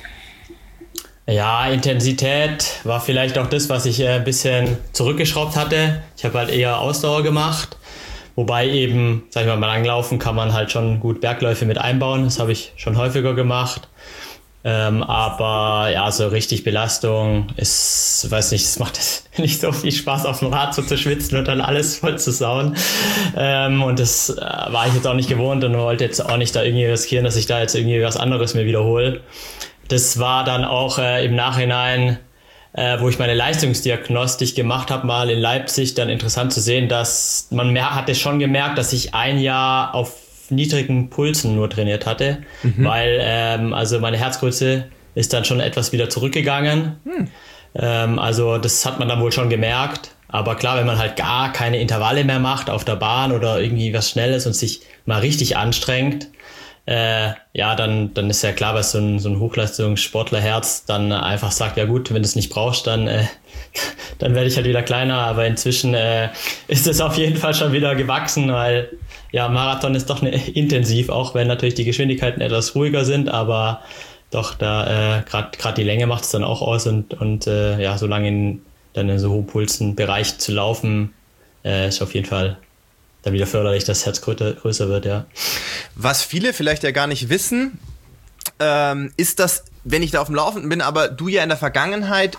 Ja, Intensität war vielleicht auch das, was ich ein bisschen zurückgeschraubt hatte. Ich habe halt eher Ausdauer gemacht. Wobei eben, sag ich mal, beim Langlaufen kann man halt schon gut Bergläufe mit einbauen. Das habe ich schon häufiger gemacht. Aber so richtig Belastung ist, weiß nicht, das macht nicht so viel Spaß auf dem Rad so zu schwitzen und dann alles voll zu sauen. Und das war ich jetzt auch nicht gewohnt und wollte jetzt auch nicht da irgendwie riskieren, dass ich da jetzt irgendwie was anderes mir wiederhole. Das war dann auch im Nachhinein, wo ich meine Leistungsdiagnostik gemacht habe, mal in Leipzig, dann interessant zu sehen, dass man hatte schon gemerkt, dass ich ein Jahr auf niedrigen Pulsen nur trainiert hatte, weil also meine Herzgröße ist dann schon etwas wieder zurückgegangen. Also das hat man dann wohl schon gemerkt. Aber klar, wenn man halt gar keine Intervalle mehr macht auf der Bahn oder irgendwie was Schnelles und sich mal richtig anstrengt, dann ist ja klar, was so ein Hochleistungssportlerherz dann einfach sagt, ja gut, wenn du es nicht brauchst, dann werde ich halt wieder kleiner. Aber inzwischen ist es auf jeden Fall schon wieder gewachsen, weil ja, Marathon ist doch intensiv, auch wenn natürlich die Geschwindigkeiten etwas ruhiger sind, aber doch, da gerade die Länge macht es dann auch aus und so lange dann in so hohen Pulsen-Bereich zu laufen, ist auf jeden Fall dann wieder förderlich, dass das Herz größer wird, ja. Was viele vielleicht ja gar nicht wissen, ist, dass, wenn ich da auf dem Laufenden bin, aber du ja in der Vergangenheit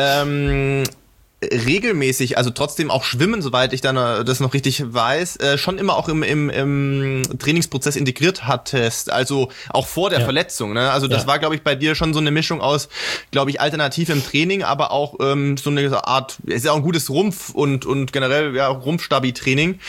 regelmäßig, also trotzdem auch schwimmen, soweit ich dann das noch richtig weiß, schon immer auch im Trainingsprozess integriert hattest, also auch vor der Verletzung, ne? Also das war, glaube ich, bei dir schon so eine Mischung aus, glaube ich, alternativ im Training, aber auch so eine Art, ist ja auch ein gutes Rumpf und generell ja Rumpfstabi-Training.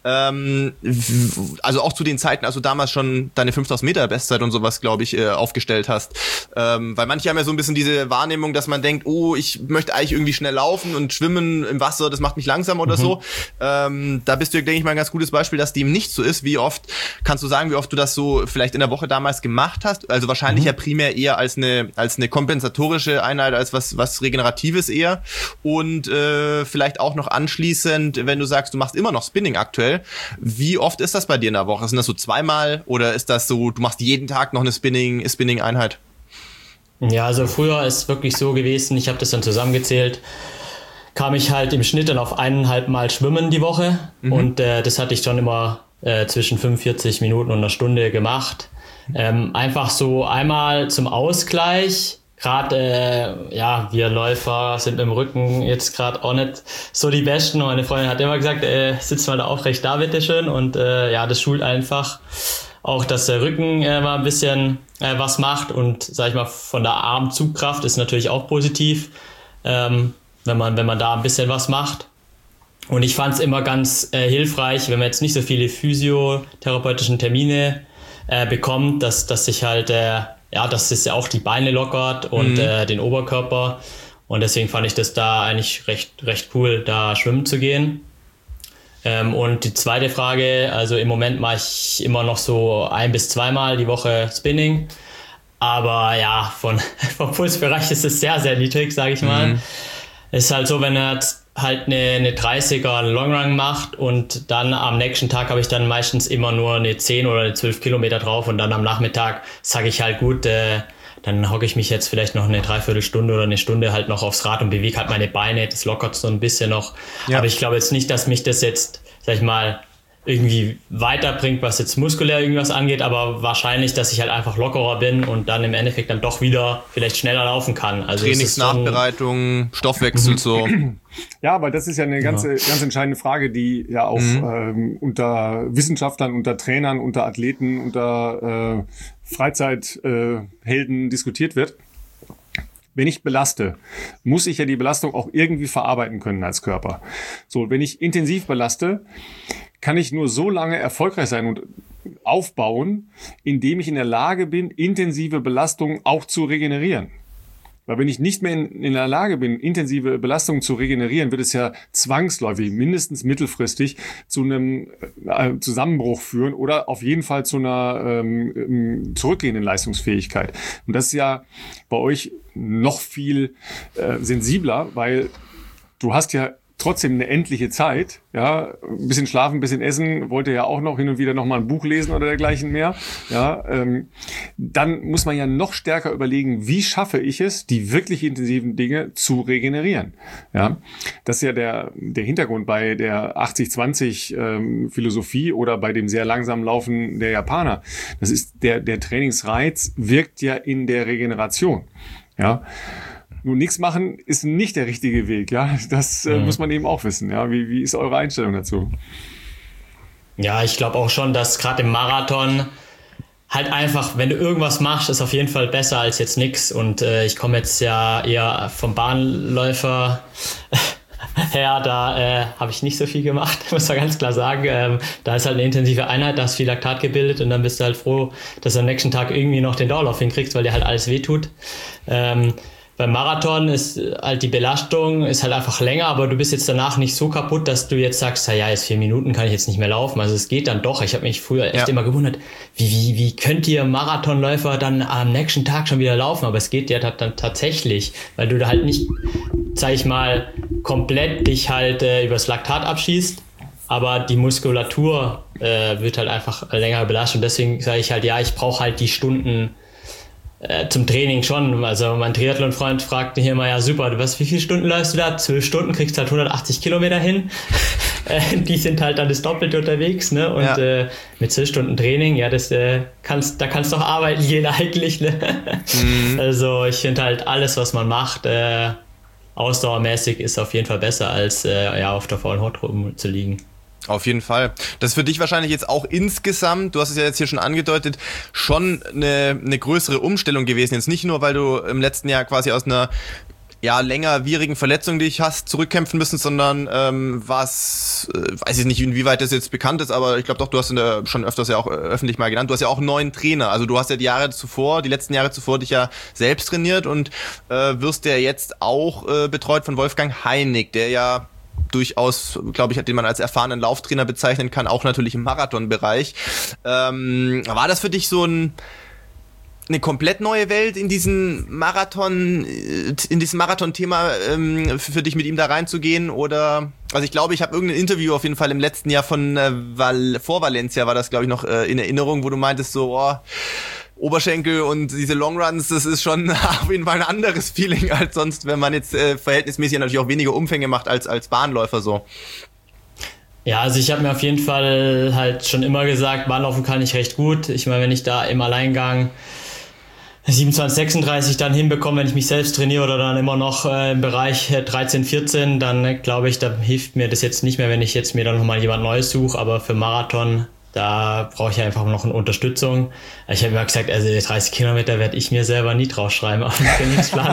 Also auch zu den Zeiten, also damals schon deine 5000 Meter Bestzeit und sowas, glaube ich, aufgestellt hast. Weil manche haben ja so ein bisschen diese Wahrnehmung, dass man denkt, oh, ich möchte eigentlich irgendwie schnell laufen und schwimmen im Wasser, das macht mich langsam oder so. Da bist du, denke ich mal, ein ganz gutes Beispiel, dass dem nicht so ist. Wie oft, kannst du sagen, wie oft du das so vielleicht in der Woche damals gemacht hast? Also wahrscheinlich ja primär eher als eine kompensatorische Einheit, als was Regeneratives eher. Und vielleicht auch noch anschließend, wenn du sagst, du machst immer noch Spinning aktuell, wie oft ist das bei dir in der Woche? Sind das so zweimal oder ist das so, du machst jeden Tag noch eine Spinning-Einheit? Ja, also früher ist wirklich so gewesen, ich habe das dann zusammengezählt, kam ich halt im Schnitt dann auf 1,5 Mal schwimmen die Woche und das hatte ich schon immer zwischen 45 Minuten und einer Stunde gemacht. Einfach so einmal zum Ausgleich, gerade wir Läufer sind mit dem Rücken jetzt gerade auch nicht so die Besten. Meine Freundin hat immer gesagt, sitz mal da aufrecht da, bitteschön, und das schult einfach auch, dass der Rücken mal ein bisschen was macht und, sag ich mal, von der Armzugkraft ist natürlich auch positiv, wenn man da ein bisschen was macht. Und ich fand es immer ganz hilfreich, wenn man jetzt nicht so viele physiotherapeutischen Termine bekommt, dass sich halt, dass es ja auch die Beine lockert und den Oberkörper. Und deswegen fand ich das da eigentlich recht cool, da schwimmen zu gehen. Und die zweite Frage, also im Moment mache ich immer noch so 1 bis 2 Mal die Woche Spinning. Aber ja, vom Pulsbereich ist es sehr, sehr niedrig, sage ich mal. Ist halt so, wenn er halt eine 30er Longrun macht und dann am nächsten Tag habe ich dann meistens immer nur eine 10 oder eine 12 Kilometer drauf und dann am Nachmittag sage ich halt gut, dann hocke ich mich jetzt vielleicht noch eine Dreiviertelstunde oder eine Stunde halt noch aufs Rad und bewege halt meine Beine, das lockert so ein bisschen noch. Ja. Aber ich glaube jetzt nicht, dass mich das jetzt, sag ich mal, irgendwie weiterbringt, was jetzt muskulär irgendwas angeht, aber wahrscheinlich, dass ich halt einfach lockerer bin und dann im Endeffekt dann doch wieder vielleicht schneller laufen kann. Also Trainingsnachbereitung, Stoffwechsel so. Ja, aber das ist ja eine ganz entscheidende Frage, die ja auch unter Wissenschaftlern, unter Trainern, unter Athleten, unter Freizeithelden diskutiert wird. Wenn ich belaste, muss ich ja die Belastung auch irgendwie verarbeiten können als Körper. So, wenn ich intensiv belaste, kann ich nur so lange erfolgreich sein und aufbauen, indem ich in der Lage bin, intensive Belastung auch zu regenerieren. Weil wenn ich nicht mehr in der Lage bin, intensive Belastungen zu regenerieren, wird es ja zwangsläufig, mindestens mittelfristig, zu einem Zusammenbruch führen oder auf jeden Fall zu einer zurückgehenden Leistungsfähigkeit. Und das ist ja bei euch noch viel sensibler, weil du hast ja trotzdem eine endliche Zeit, ja, ein bisschen schlafen, ein bisschen essen, wollt ihr ja auch noch hin und wieder noch mal ein Buch lesen oder dergleichen mehr, ja, dann muss man ja noch stärker überlegen, wie schaffe ich es, die wirklich intensiven Dinge zu regenerieren, ja. Das ist ja der Hintergrund bei der 80-20 Philosophie oder bei dem sehr langsam Laufen der Japaner. Das ist der Trainingsreiz wirkt ja in der Regeneration, ja. Nur nichts machen ist nicht der richtige Weg, ja. Das muss man eben auch wissen, ja. Wie ist eure Einstellung dazu? Ja, ich glaube auch schon, dass gerade im Marathon halt einfach, wenn du irgendwas machst, ist auf jeden Fall besser als jetzt nix. Und ich komme jetzt ja eher vom Bahnläufer her, da habe ich nicht so viel gemacht, muss man ganz klar sagen. Da ist halt eine intensive Einheit, da hast viel Laktat gebildet und dann bist du halt froh, dass du am nächsten Tag irgendwie noch den Dauerlauf hinkriegst, weil dir halt alles wehtut. Beim Marathon ist halt die Belastung ist halt einfach länger, aber du bist jetzt danach nicht so kaputt, dass du jetzt sagst, ja, jetzt 4 Minuten kann ich jetzt nicht mehr laufen. Also es geht dann doch. Ich habe mich früher echt immer gewundert, wie könnt ihr Marathonläufer dann am nächsten Tag schon wieder laufen? Aber es geht ja dann tatsächlich, weil du da halt nicht, sag ich mal, komplett dich halt übers Laktat abschießt, aber die Muskulatur wird halt einfach länger belastet. Und deswegen sage ich halt, ja, ich brauche halt die Stunden zum Training schon. Also mein Triathlon-Freund fragte hier mal, ja super, wie viele Stunden läufst du da? 12 Stunden, kriegst halt 180 Kilometer hin. Die sind halt dann das Doppelte unterwegs, ne? Und mit 12 Stunden Training, ja, da kannst du auch arbeiten gehen eigentlich, ne? Also ich finde halt alles, was man macht, ausdauermäßig ist auf jeden Fall besser, als auf der faulen Haut rumzuliegen. Auf jeden Fall. Das ist für dich wahrscheinlich jetzt auch insgesamt, du hast es ja jetzt hier schon angedeutet, schon eine größere Umstellung gewesen. Jetzt nicht nur, weil du im letzten Jahr quasi aus einer längerwierigen Verletzung, die ich hast, zurückkämpfen müssen, sondern weiß ich nicht, inwieweit das jetzt bekannt ist, aber ich glaube doch, du hast schon öfters ja auch öffentlich mal genannt, du hast ja auch einen neuen Trainer. Also du hast ja die letzten Jahre zuvor dich ja selbst trainiert und wirst ja jetzt auch betreut von Wolfgang Heinig, der ja durchaus, glaube ich, den man als erfahrenen Lauftrainer bezeichnen kann, auch natürlich im Marathonbereich. War das für dich so eine komplett neue Welt in diesem Marathon-Thema, für dich mit ihm da reinzugehen? Oder, also ich glaube, ich habe irgendein Interview auf jeden Fall im letzten Jahr vor Valencia war das, glaube ich, noch in Erinnerung, wo du meintest so, Oberschenkel und diese Longruns, das ist schon auf jeden Fall ein anderes Feeling als sonst, wenn man jetzt verhältnismäßig natürlich auch weniger Umfänge macht als Bahnläufer so. Ja, also ich habe mir auf jeden Fall halt schon immer gesagt, Bahnlaufen kann ich recht gut. Ich meine, wenn ich da im Alleingang 27, 36 dann hinbekomme, wenn ich mich selbst trainiere oder dann immer noch im Bereich 13, 14, dann glaube ich, da hilft mir das jetzt nicht mehr, wenn ich jetzt mir dann nochmal jemand Neues suche, aber für Marathon, da brauche ich einfach noch eine Unterstützung. Ich habe immer gesagt, also 30 Kilometer werde ich mir selber nie draufschreiben auf den Trainingsplan.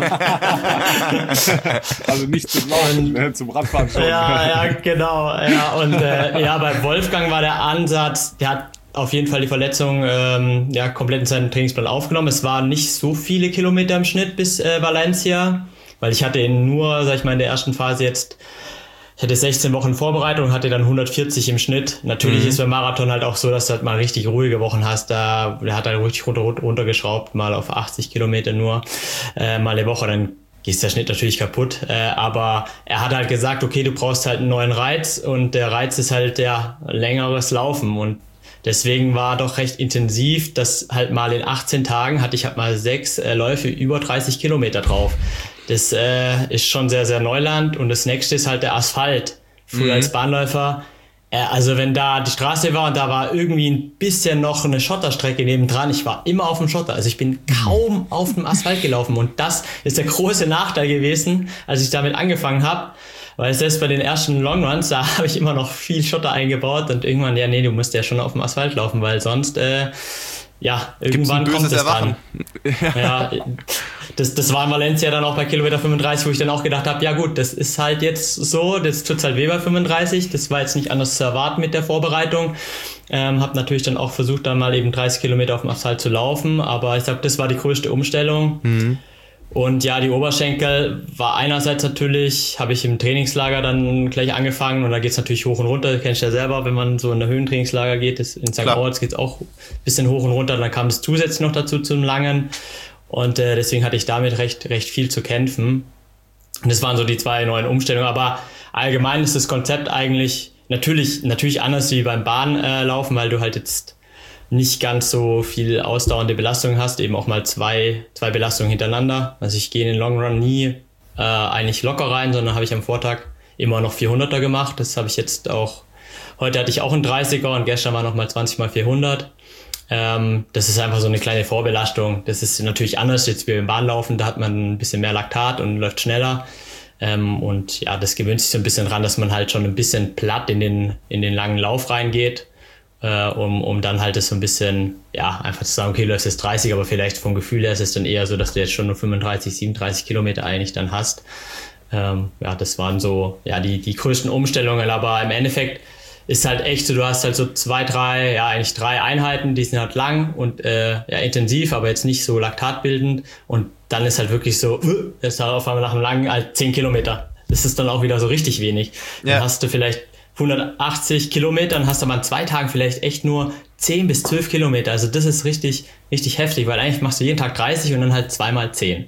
Also nicht zum Laufen, zum Radfahren schon. Ja, genau. Ja, und bei Wolfgang war der Ansatz, der hat auf jeden Fall die Verletzung komplett in seinen Trainingsplan aufgenommen. Es waren nicht so viele Kilometer im Schnitt bis Valencia, weil ich hatte ihn nur, sag ich mal, in der ersten Phase jetzt, ich hatte 16 Wochen Vorbereitung und hatte dann 140 im Schnitt. Natürlich ist beim Marathon halt auch so, dass du halt mal richtig ruhige Wochen hast. Der hat halt richtig runtergeschraubt, mal auf 80 Kilometer nur, mal eine Woche, dann ist der Schnitt natürlich kaputt. Aber er hat halt gesagt, okay, du brauchst halt einen neuen Reiz und der Reiz ist halt längeres Laufen und deswegen war doch recht intensiv, dass halt mal in 18 Tagen hatte ich halt mal 6 Läufe über 30 Kilometer drauf. Das ist schon sehr, sehr Neuland und das nächste ist halt der Asphalt. Früher als Bahnläufer, also wenn da die Straße war und da war irgendwie ein bisschen noch eine Schotterstrecke nebendran, ich war immer auf dem Schotter, also ich bin kaum auf dem Asphalt gelaufen und das ist der große Nachteil gewesen, als ich damit angefangen habe. Weil selbst bei den ersten Longruns, da habe ich immer noch viel Schotter eingebaut und irgendwann, du musst ja schon auf dem Asphalt laufen, weil sonst, irgendwann kommt es dann. Ja, das war in Valencia dann auch bei Kilometer 35, wo ich dann auch gedacht habe, ja gut, das ist halt jetzt so, das tut's halt weh bei 35, das war jetzt nicht anders zu erwarten mit der Vorbereitung. Habe natürlich dann auch versucht, dann mal eben 30 Kilometer auf dem Asphalt zu laufen, aber ich glaube, das war die größte Umstellung. Und ja, die Oberschenkel war einerseits natürlich, habe ich im Trainingslager dann gleich angefangen und da geht's natürlich hoch und runter, das kennst du ja selber, wenn man so in der Höhentrainingslager geht, in St. Moritz geht's auch ein bisschen hoch und runter, dann kam es zusätzlich noch dazu zum Langen und deswegen hatte ich damit recht viel zu kämpfen und das waren so die 2 neuen Umstellungen, aber allgemein ist das Konzept eigentlich natürlich anders wie beim Bahnlaufen, weil du halt jetzt nicht ganz so viel ausdauernde Belastung hast, eben auch mal zwei Belastungen hintereinander. Also ich gehe in den Long Run nie eigentlich locker rein, sondern habe ich am Vortag immer noch 400er gemacht. Das habe ich jetzt auch, heute hatte ich auch einen 30er und gestern war nochmal 20 mal 400. Das ist einfach so eine kleine Vorbelastung. Das ist natürlich anders jetzt wie beim Bahnlaufen, da hat man ein bisschen mehr Laktat und läuft schneller. Und ja, das gewöhnt sich so ein bisschen dran, dass man halt schon ein bisschen platt in den langen Lauf reingeht, um dann halt das so ein bisschen, ja, einfach zu sagen, okay, du läufst jetzt 30, aber vielleicht vom Gefühl her ist es dann eher so, dass du jetzt schon nur 35, 37 Kilometer eigentlich dann hast. Ja, das waren so, ja, die größten Umstellungen, aber im Endeffekt ist halt echt so, du hast halt so 3 Einheiten, die sind halt lang und intensiv, aber jetzt nicht so laktatbildend, und dann ist halt wirklich so, ist halt auf einmal nach einem langen 10 Kilometer. Das ist dann auch wieder so richtig wenig. Ja. Dann hast du vielleicht 180 Kilometer und hast aber an 2 Tagen vielleicht echt nur 10 bis 12 Kilometer. Also das ist richtig, richtig heftig, weil eigentlich machst du jeden Tag 30 und dann halt 2x10.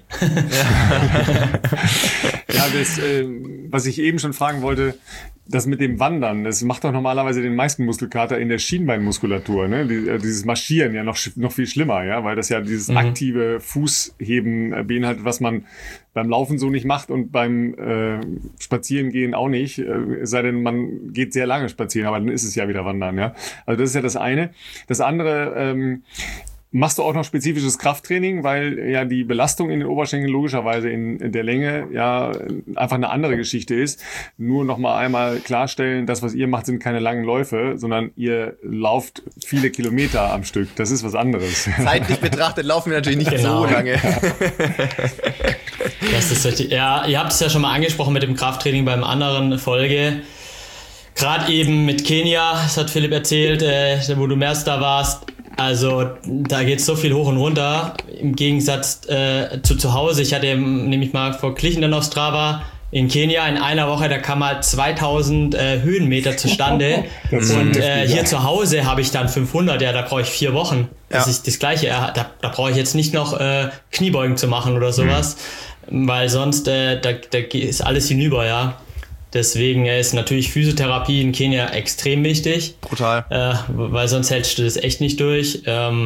Ja, das, was ich eben schon fragen wollte, das mit dem Wandern, das macht doch normalerweise den meisten Muskelkater in der Schienbeinmuskulatur, ne? Dieses Marschieren ja noch viel schlimmer, ja, weil das ja dieses aktive Fußheben beinhaltet, was man beim Laufen so nicht macht und beim Spazierengehen auch nicht, es sei denn, man geht sehr lange spazieren, aber dann ist es ja wieder Wandern, ja. Also das ist ja das eine. Das andere, machst du auch noch spezifisches Krafttraining, weil ja die Belastung in den Oberschenkeln logischerweise in der Länge ja einfach eine andere Geschichte ist. Nur noch mal einmal klarstellen, das, was ihr macht, sind keine langen Läufe, sondern ihr lauft viele Kilometer am Stück. Das ist was anderes. Zeitlich betrachtet laufen wir natürlich nicht so lange. Das ist richtig. Ja, ihr habt es ja schon mal angesprochen mit dem Krafttraining beim anderen Folge. Gerade eben mit Kenia, das hat Philipp erzählt, wo du Meerstar warst. Also da geht so viel hoch und runter, im Gegensatz zu Hause. Ich hatte nämlich mal verglichen dann auf Strava in Kenia in einer Woche, da kam mal 2000 Höhenmeter zustande. Und hier zu Hause habe ich dann 500, ja, da brauche ich 4 Wochen. Das ist das Gleiche, da brauche ich jetzt nicht noch Kniebeugen zu machen oder sowas, weil sonst da ist alles hinüber, ja. Deswegen ist natürlich Physiotherapie in Kenia extrem wichtig. Brutal. Weil sonst hältst du das echt nicht durch.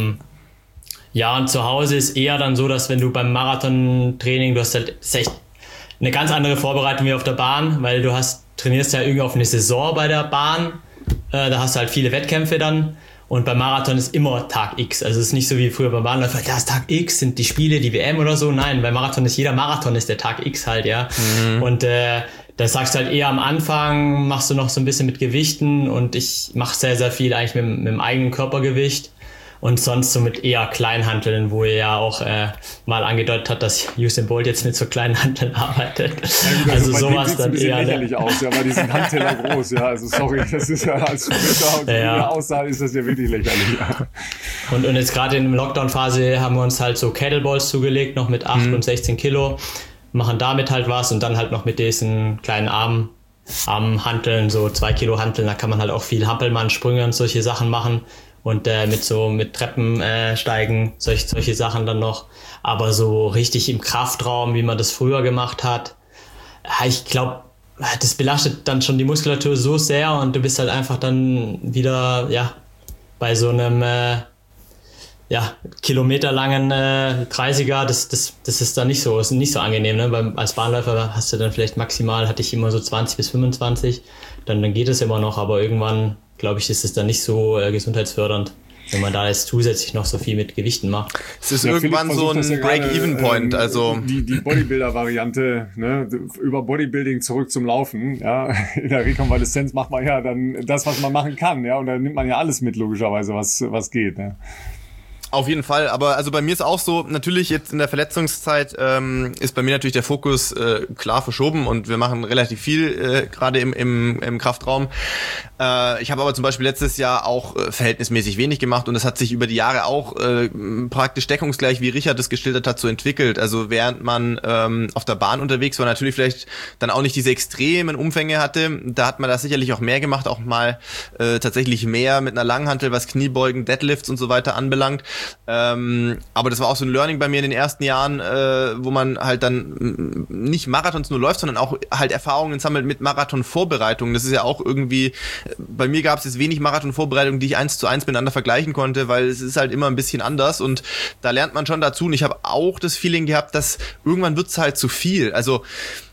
Ja, und zu Hause ist eher dann so, dass wenn du beim Marathontraining, das ist echt eine ganz andere Vorbereitung wie auf der Bahn, weil du trainierst ja irgendwie auf eine Saison bei der Bahn. Da hast du halt viele Wettkämpfe dann. Und beim Marathon ist immer Tag X. Also es ist nicht so wie früher beim Bahnläufer, da ist Tag X, sind die Spiele, die WM oder so. Nein, beim Marathon ist jeder Marathon ist der Tag X halt, ja. Und da sagst du halt eher am Anfang, machst du noch so ein bisschen mit Gewichten, und ich mache sehr, sehr viel eigentlich mit dem eigenen Körpergewicht und sonst so mit eher Kleinhanteln, wo ihr ja auch mal angedeutet hat, dass Usain Bolt jetzt mit so kleinen Hanteln arbeitet. Ja, also sowas dann ein bisschen eher lächerlich aus, ja, weil die sind Handteller groß, ja, also sorry, das ist ja als Sprinter und ja. Aussah ist das ja wirklich lächerlich. Ja. Und jetzt gerade in der Lockdown-Phase haben wir uns halt so Kettleballs zugelegt, noch mit 8 und 16 Kilo. Machen damit halt was und dann halt noch mit diesen kleinen Armhanteln, so 2 Kilo Hanteln, da kann man halt auch viel Hampelmann, Sprünge und solche Sachen machen und mit Treppen steigen, solche Sachen dann noch, aber so richtig im Kraftraum, wie man das früher gemacht hat, ich glaube, das belastet dann schon die Muskulatur so sehr und du bist halt einfach dann wieder, ja, bei so einem kilometerlangen 30er, das ist dann nicht so angenehm, ne? Weil als Bahnläufer hast du dann vielleicht maximal, hatte ich immer so 20 bis 25, dann geht es immer noch, aber irgendwann, glaube ich, ist es dann nicht so gesundheitsfördernd, wenn man da jetzt zusätzlich noch so viel mit Gewichten macht. Es ist irgendwann so ein Break-Even-Point, also die Bodybuilder-Variante, ne, über Bodybuilding zurück zum Laufen, ja, in der Rekonvaleszenz macht man ja dann das, was man machen kann, ja, und dann nimmt man ja alles mit, logischerweise, was geht, ne. Auf jeden Fall, aber also bei mir ist auch so, natürlich jetzt in der Verletzungszeit ist bei mir natürlich der Fokus klar verschoben und wir machen relativ viel gerade im Kraftraum. Ich habe aber zum Beispiel letztes Jahr auch verhältnismäßig wenig gemacht und das hat sich über die Jahre auch praktisch deckungsgleich, wie Richard das geschildert hat, so entwickelt. Also während man auf der Bahn unterwegs war, natürlich vielleicht dann auch nicht diese extremen Umfänge hatte, da hat man da sicherlich auch mehr gemacht, auch mal tatsächlich mehr mit einer Langhantel, was Kniebeugen, Deadlifts und so weiter anbelangt. Aber das war auch so ein Learning bei mir in den ersten Jahren, wo man halt dann nicht Marathons nur läuft, sondern auch halt Erfahrungen sammelt mit Marathonvorbereitungen. Das ist ja auch irgendwie, bei mir gab es jetzt wenig Marathonvorbereitungen, die ich 1:1 miteinander vergleichen konnte, weil es ist halt immer ein bisschen anders und da lernt man schon dazu und ich habe auch das Feeling gehabt, dass irgendwann wird's halt zu viel. Also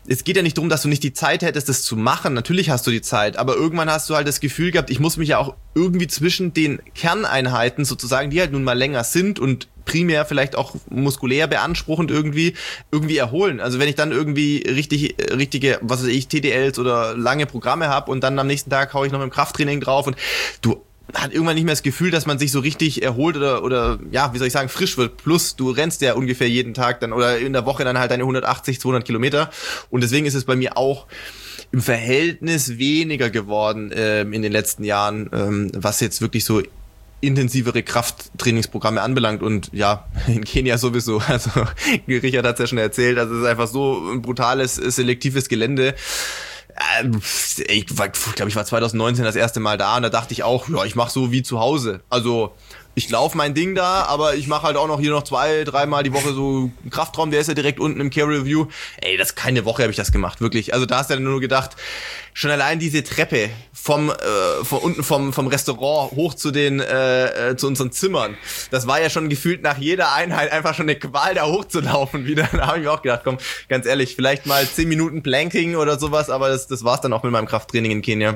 es geht ja nicht darum, dass du nicht die Zeit hättest, das zu machen. Natürlich hast du die Zeit, aber irgendwann hast du halt das Gefühl gehabt, ich muss mich ja auch irgendwie zwischen den Kerneinheiten sozusagen, die halt nun mal länger sind und primär vielleicht auch muskulär beanspruchend irgendwie erholen. Also wenn ich dann irgendwie richtige, was weiß ich, TDLs oder lange Programme habe und dann am nächsten Tag hau ich noch mit dem Krafttraining drauf und du hat irgendwann nicht mehr das Gefühl, dass man sich so richtig erholt oder ja, wie soll ich sagen, frisch wird. Plus, du rennst ja ungefähr jeden Tag dann oder in der Woche dann halt deine 180, 200 Kilometer. Und deswegen ist es bei mir auch im Verhältnis weniger geworden in den letzten Jahren, was jetzt wirklich so intensivere Krafttrainingsprogramme anbelangt und ja, in Kenia sowieso, also Richard hat es ja schon erzählt, also es ist einfach so ein brutales, selektives Gelände. Ich glaube, ich war 2019 das erste Mal da und da dachte ich auch, ja, ich mache so wie zu Hause. Also ich laufe mein Ding da, aber ich mache halt auch noch hier noch 2-3 Mal die Woche so einen Kraftraum, der ist ja direkt unten im Care Review. Ey, keine Woche habe ich das gemacht, wirklich. Also da hast du ja nur gedacht, schon allein diese Treppe von unten vom Restaurant hoch zu zu unseren Zimmern, das war ja schon gefühlt nach jeder Einheit einfach schon eine Qual, da hochzulaufen wieder. Da habe ich mir auch gedacht, komm, ganz ehrlich, vielleicht mal 10 Minuten Planking oder sowas, aber das war's dann auch mit meinem Krafttraining in Kenia.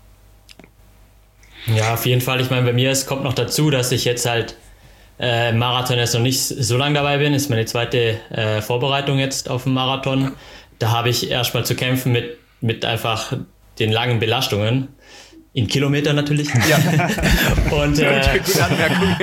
Ja, auf jeden Fall. Ich meine, bei mir kommt noch dazu, dass ich jetzt halt Marathon jetzt noch nicht so lange dabei bin. Das ist meine zweite Vorbereitung jetzt auf den Marathon. Da habe ich erstmal zu kämpfen mit einfach den langen Belastungen. In Kilometern natürlich. Ja. Und gute Anmerkung.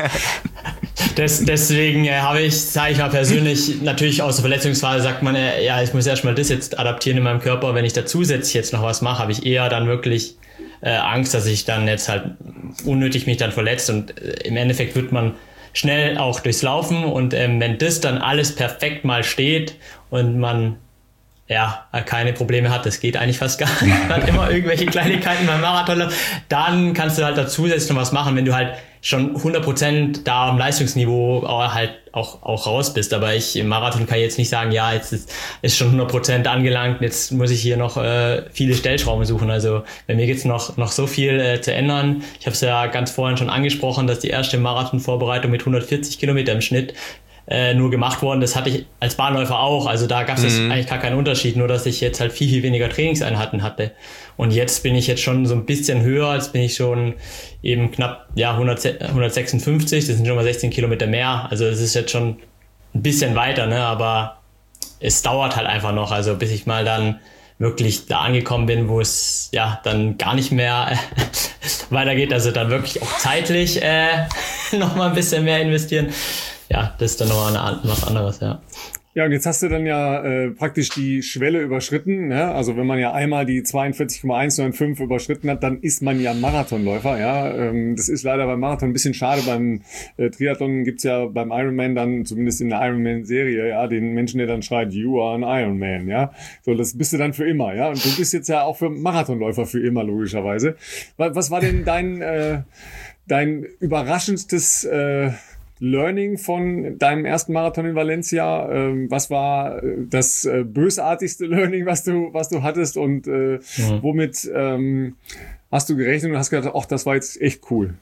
Deswegen sage ich mal persönlich, natürlich aus der Verletzungsphase sagt man, ja, ich muss erstmal das jetzt adaptieren in meinem Körper. Wenn ich da zusätzlich jetzt noch was mache, habe ich eher dann wirklich Angst, dass ich dann jetzt halt unnötig mich dann verletzt und im Endeffekt wird man schnell auch durchs Laufen und wenn das dann alles perfekt mal steht und man keine Probleme hat, das geht eigentlich fast gar nicht, man hat immer irgendwelche Kleinigkeiten beim Marathon, dann kannst du halt da zusätzlich noch was machen, wenn du halt schon 100% da am Leistungsniveau halt auch raus bist, aber im Marathon kann ich jetzt nicht sagen, ja, jetzt ist schon 100% angelangt, jetzt muss ich hier noch viele Stellschrauben suchen, also bei mir gibt's noch so viel zu ändern. Ich habe es ja ganz vorhin schon angesprochen, dass die erste Marathonvorbereitung mit 140 Kilometer im Schnitt nur gemacht worden. Das hatte ich als Bahnläufer auch. Also da gab es eigentlich gar keinen Unterschied, nur dass ich jetzt halt viel, viel weniger Trainingseinheiten hatte. Und jetzt bin ich jetzt schon so ein bisschen höher. Jetzt bin ich schon eben knapp 156. Das sind schon mal 16 Kilometer mehr. Also es ist jetzt schon ein bisschen weiter, ne? Aber es dauert halt einfach noch. Also bis ich mal dann wirklich da angekommen bin, wo es dann gar nicht mehr weitergeht. Also dann wirklich auch zeitlich noch mal ein bisschen mehr investieren. Ja, das ist dann nochmal was anderes, ja. Ja, und jetzt hast du dann praktisch die Schwelle überschritten. Ja? Also wenn man ja einmal die 42,195 überschritten hat, dann ist man ja Marathonläufer. Ja, das ist leider beim Marathon ein bisschen schade. Beim Triathlon gibt's ja beim Ironman dann, zumindest in der Ironman-Serie, ja, den Menschen, der dann schreit, you are an Ironman, ja. So, das bist du dann für immer, ja. Und du bist jetzt ja auch für Marathonläufer für immer, logischerweise. Was war denn dein überraschendstes Learning von deinem ersten Marathon in Valencia? Was war das bösartigste Learning, was du hattest und womit hast du gerechnet und hast gedacht, ach, das war jetzt echt cool?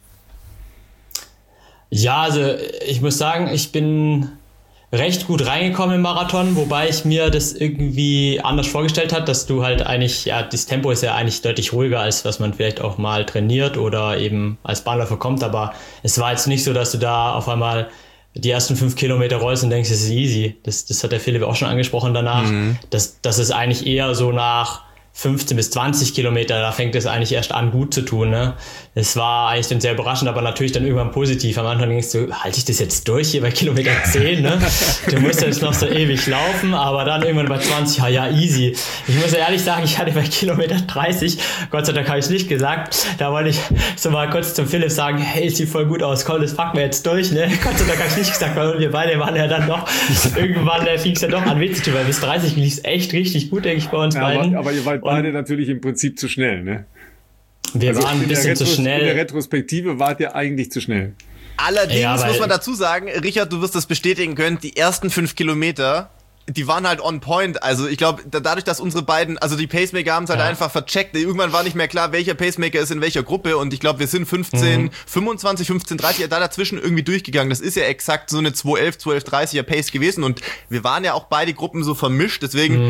Ja, also ich muss sagen, ich bin recht gut reingekommen im Marathon, wobei ich mir das irgendwie anders vorgestellt habe, dass du halt eigentlich, das Tempo ist ja eigentlich deutlich ruhiger, als was man vielleicht auch mal trainiert oder eben als Bahnläufer kommt, aber es war jetzt nicht so, dass du da auf einmal die ersten 5 Kilometer rollst und denkst, es ist easy. Das hat der Philipp auch schon angesprochen danach. Das ist eigentlich eher so nach 15 bis 20 Kilometer, da fängt es eigentlich erst an, gut zu tun, ne? Es war eigentlich dann sehr überraschend, aber natürlich dann irgendwann positiv. Am Anfang denkst du, halte ich das jetzt durch hier bei Kilometer 10, ne? Du musst jetzt noch so ewig laufen, aber dann irgendwann bei 20, ja, easy. Ich muss ehrlich sagen, ich hatte bei Kilometer 30, Gott sei Dank habe ich es nicht gesagt, da wollte ich so mal kurz zum Philipp sagen, hey, sieht voll gut aus, komm, das packen wir jetzt durch, ne? Gott sei Dank habe ich nicht gesagt, weil wir beide waren ja dann noch, irgendwann fing es ja doch an weh zu tun, weil bis 30 lief es echt richtig gut, denke ich, bei uns beiden. Aber ihr wart beide natürlich im Prinzip zu schnell, ne? Wir waren ein bisschen zu schnell. In der Retrospektive wart ihr eigentlich zu schnell. Allerdings muss man dazu sagen, Richard, du wirst das bestätigen können, die ersten 5 Kilometer, die waren halt on point. Also ich glaube, dadurch, dass unsere beiden, also die Pacemaker haben es halt einfach vercheckt. Irgendwann war nicht mehr klar, welcher Pacemaker ist in welcher Gruppe. Und ich glaube, wir sind 25, 15:30 da dazwischen irgendwie durchgegangen. Das ist ja exakt so eine 2:11, 12:30er Pace gewesen. Und wir waren ja auch beide Gruppen so vermischt. Deswegen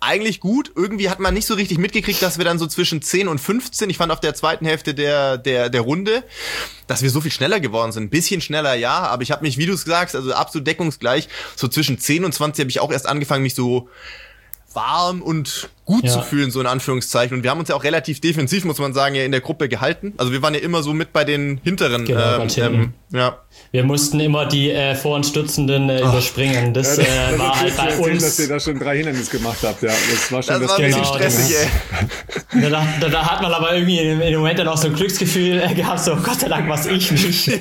eigentlich gut. Irgendwie hat man nicht so richtig mitgekriegt, dass wir dann so zwischen 10 und 15, ich fand auf der zweiten Hälfte der Runde, dass wir so viel schneller geworden sind. Ein bisschen schneller, ja, aber ich habe mich, wie du es sagst, also absolut deckungsgleich, so zwischen 10 und 20 habe ich auch erst angefangen, mich so warm und gut zu fühlen, so in Anführungszeichen. Und wir haben uns ja auch relativ defensiv, muss man sagen, ja in der Gruppe gehalten. Also wir waren ja immer so mit bei den hinteren. Genau, ganz hinten. Ja. Wir mussten immer die vor uns Stützenden überspringen. Das war halt bei uns. Dass ihr da schon 3 Hindernisse gemacht habt, ja. Das war schon das war ein bisschen stressig, ey. Da hat man aber irgendwie im Moment dann auch so ein Glücksgefühl gehabt, so Gott sei Dank was ich nicht.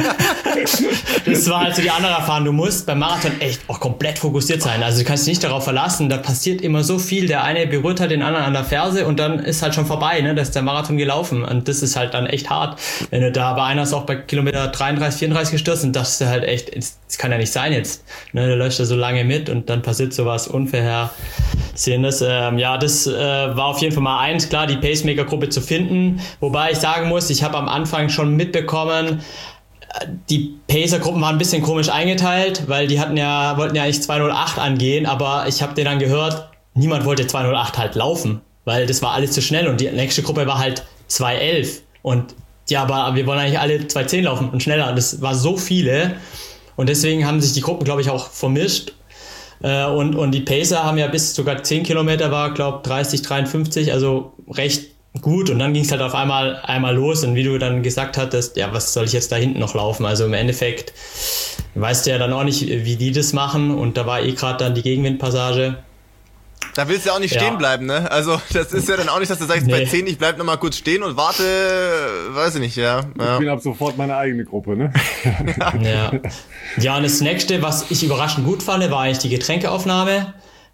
Das war halt so die andere Erfahrung. Du musst beim Marathon echt auch komplett fokussiert sein. Also du kannst dich nicht darauf verlassen, da passiert immer so viel. Der eine berührt halt den anderen an der Ferse und dann ist halt schon vorbei, ne? Da ist der Marathon gelaufen und das ist halt dann echt hart. Wenn du da bei einer ist auch bei Kilometer 33, 34 gestürzt und das ist halt echt, das kann ja nicht sein jetzt. Ne? Du läufst da so lange mit und dann passiert sowas Unvorhersehendes. Das war auf jeden Fall mal eins, klar, die Pacemaker-Gruppe zu finden. Wobei ich sagen muss, ich habe am Anfang schon mitbekommen, die Pacer-Gruppen waren ein bisschen komisch eingeteilt, weil die wollten ja eigentlich 2:08 angehen, aber ich habe denen dann gehört, niemand wollte 2:08 halt laufen, weil das war alles zu schnell und die nächste Gruppe war halt 2:11 und ja, aber wir wollen eigentlich alle 2:10 laufen und schneller und das war so viele und deswegen haben sich die Gruppen, glaube ich, auch vermischt und die Pacer haben ja bis sogar 10 Kilometer war, glaube 30, 53, also recht gut und dann ging es halt auf einmal los und wie du dann gesagt hattest, ja, was soll ich jetzt da hinten noch laufen? Also im Endeffekt weißt du ja dann auch nicht, wie die das machen und da war gerade dann die Gegenwindpassage. Da willst du ja auch nicht stehen bleiben, ne? Also das ist ja dann auch nicht, dass du sagst, bei 10, ich bleib nochmal kurz stehen und warte, weiß ich nicht, ja. Ich bin ab sofort meine eigene Gruppe, ne? Ja, und das nächste, was ich überraschend gut fand, war eigentlich die Getränkeaufnahme.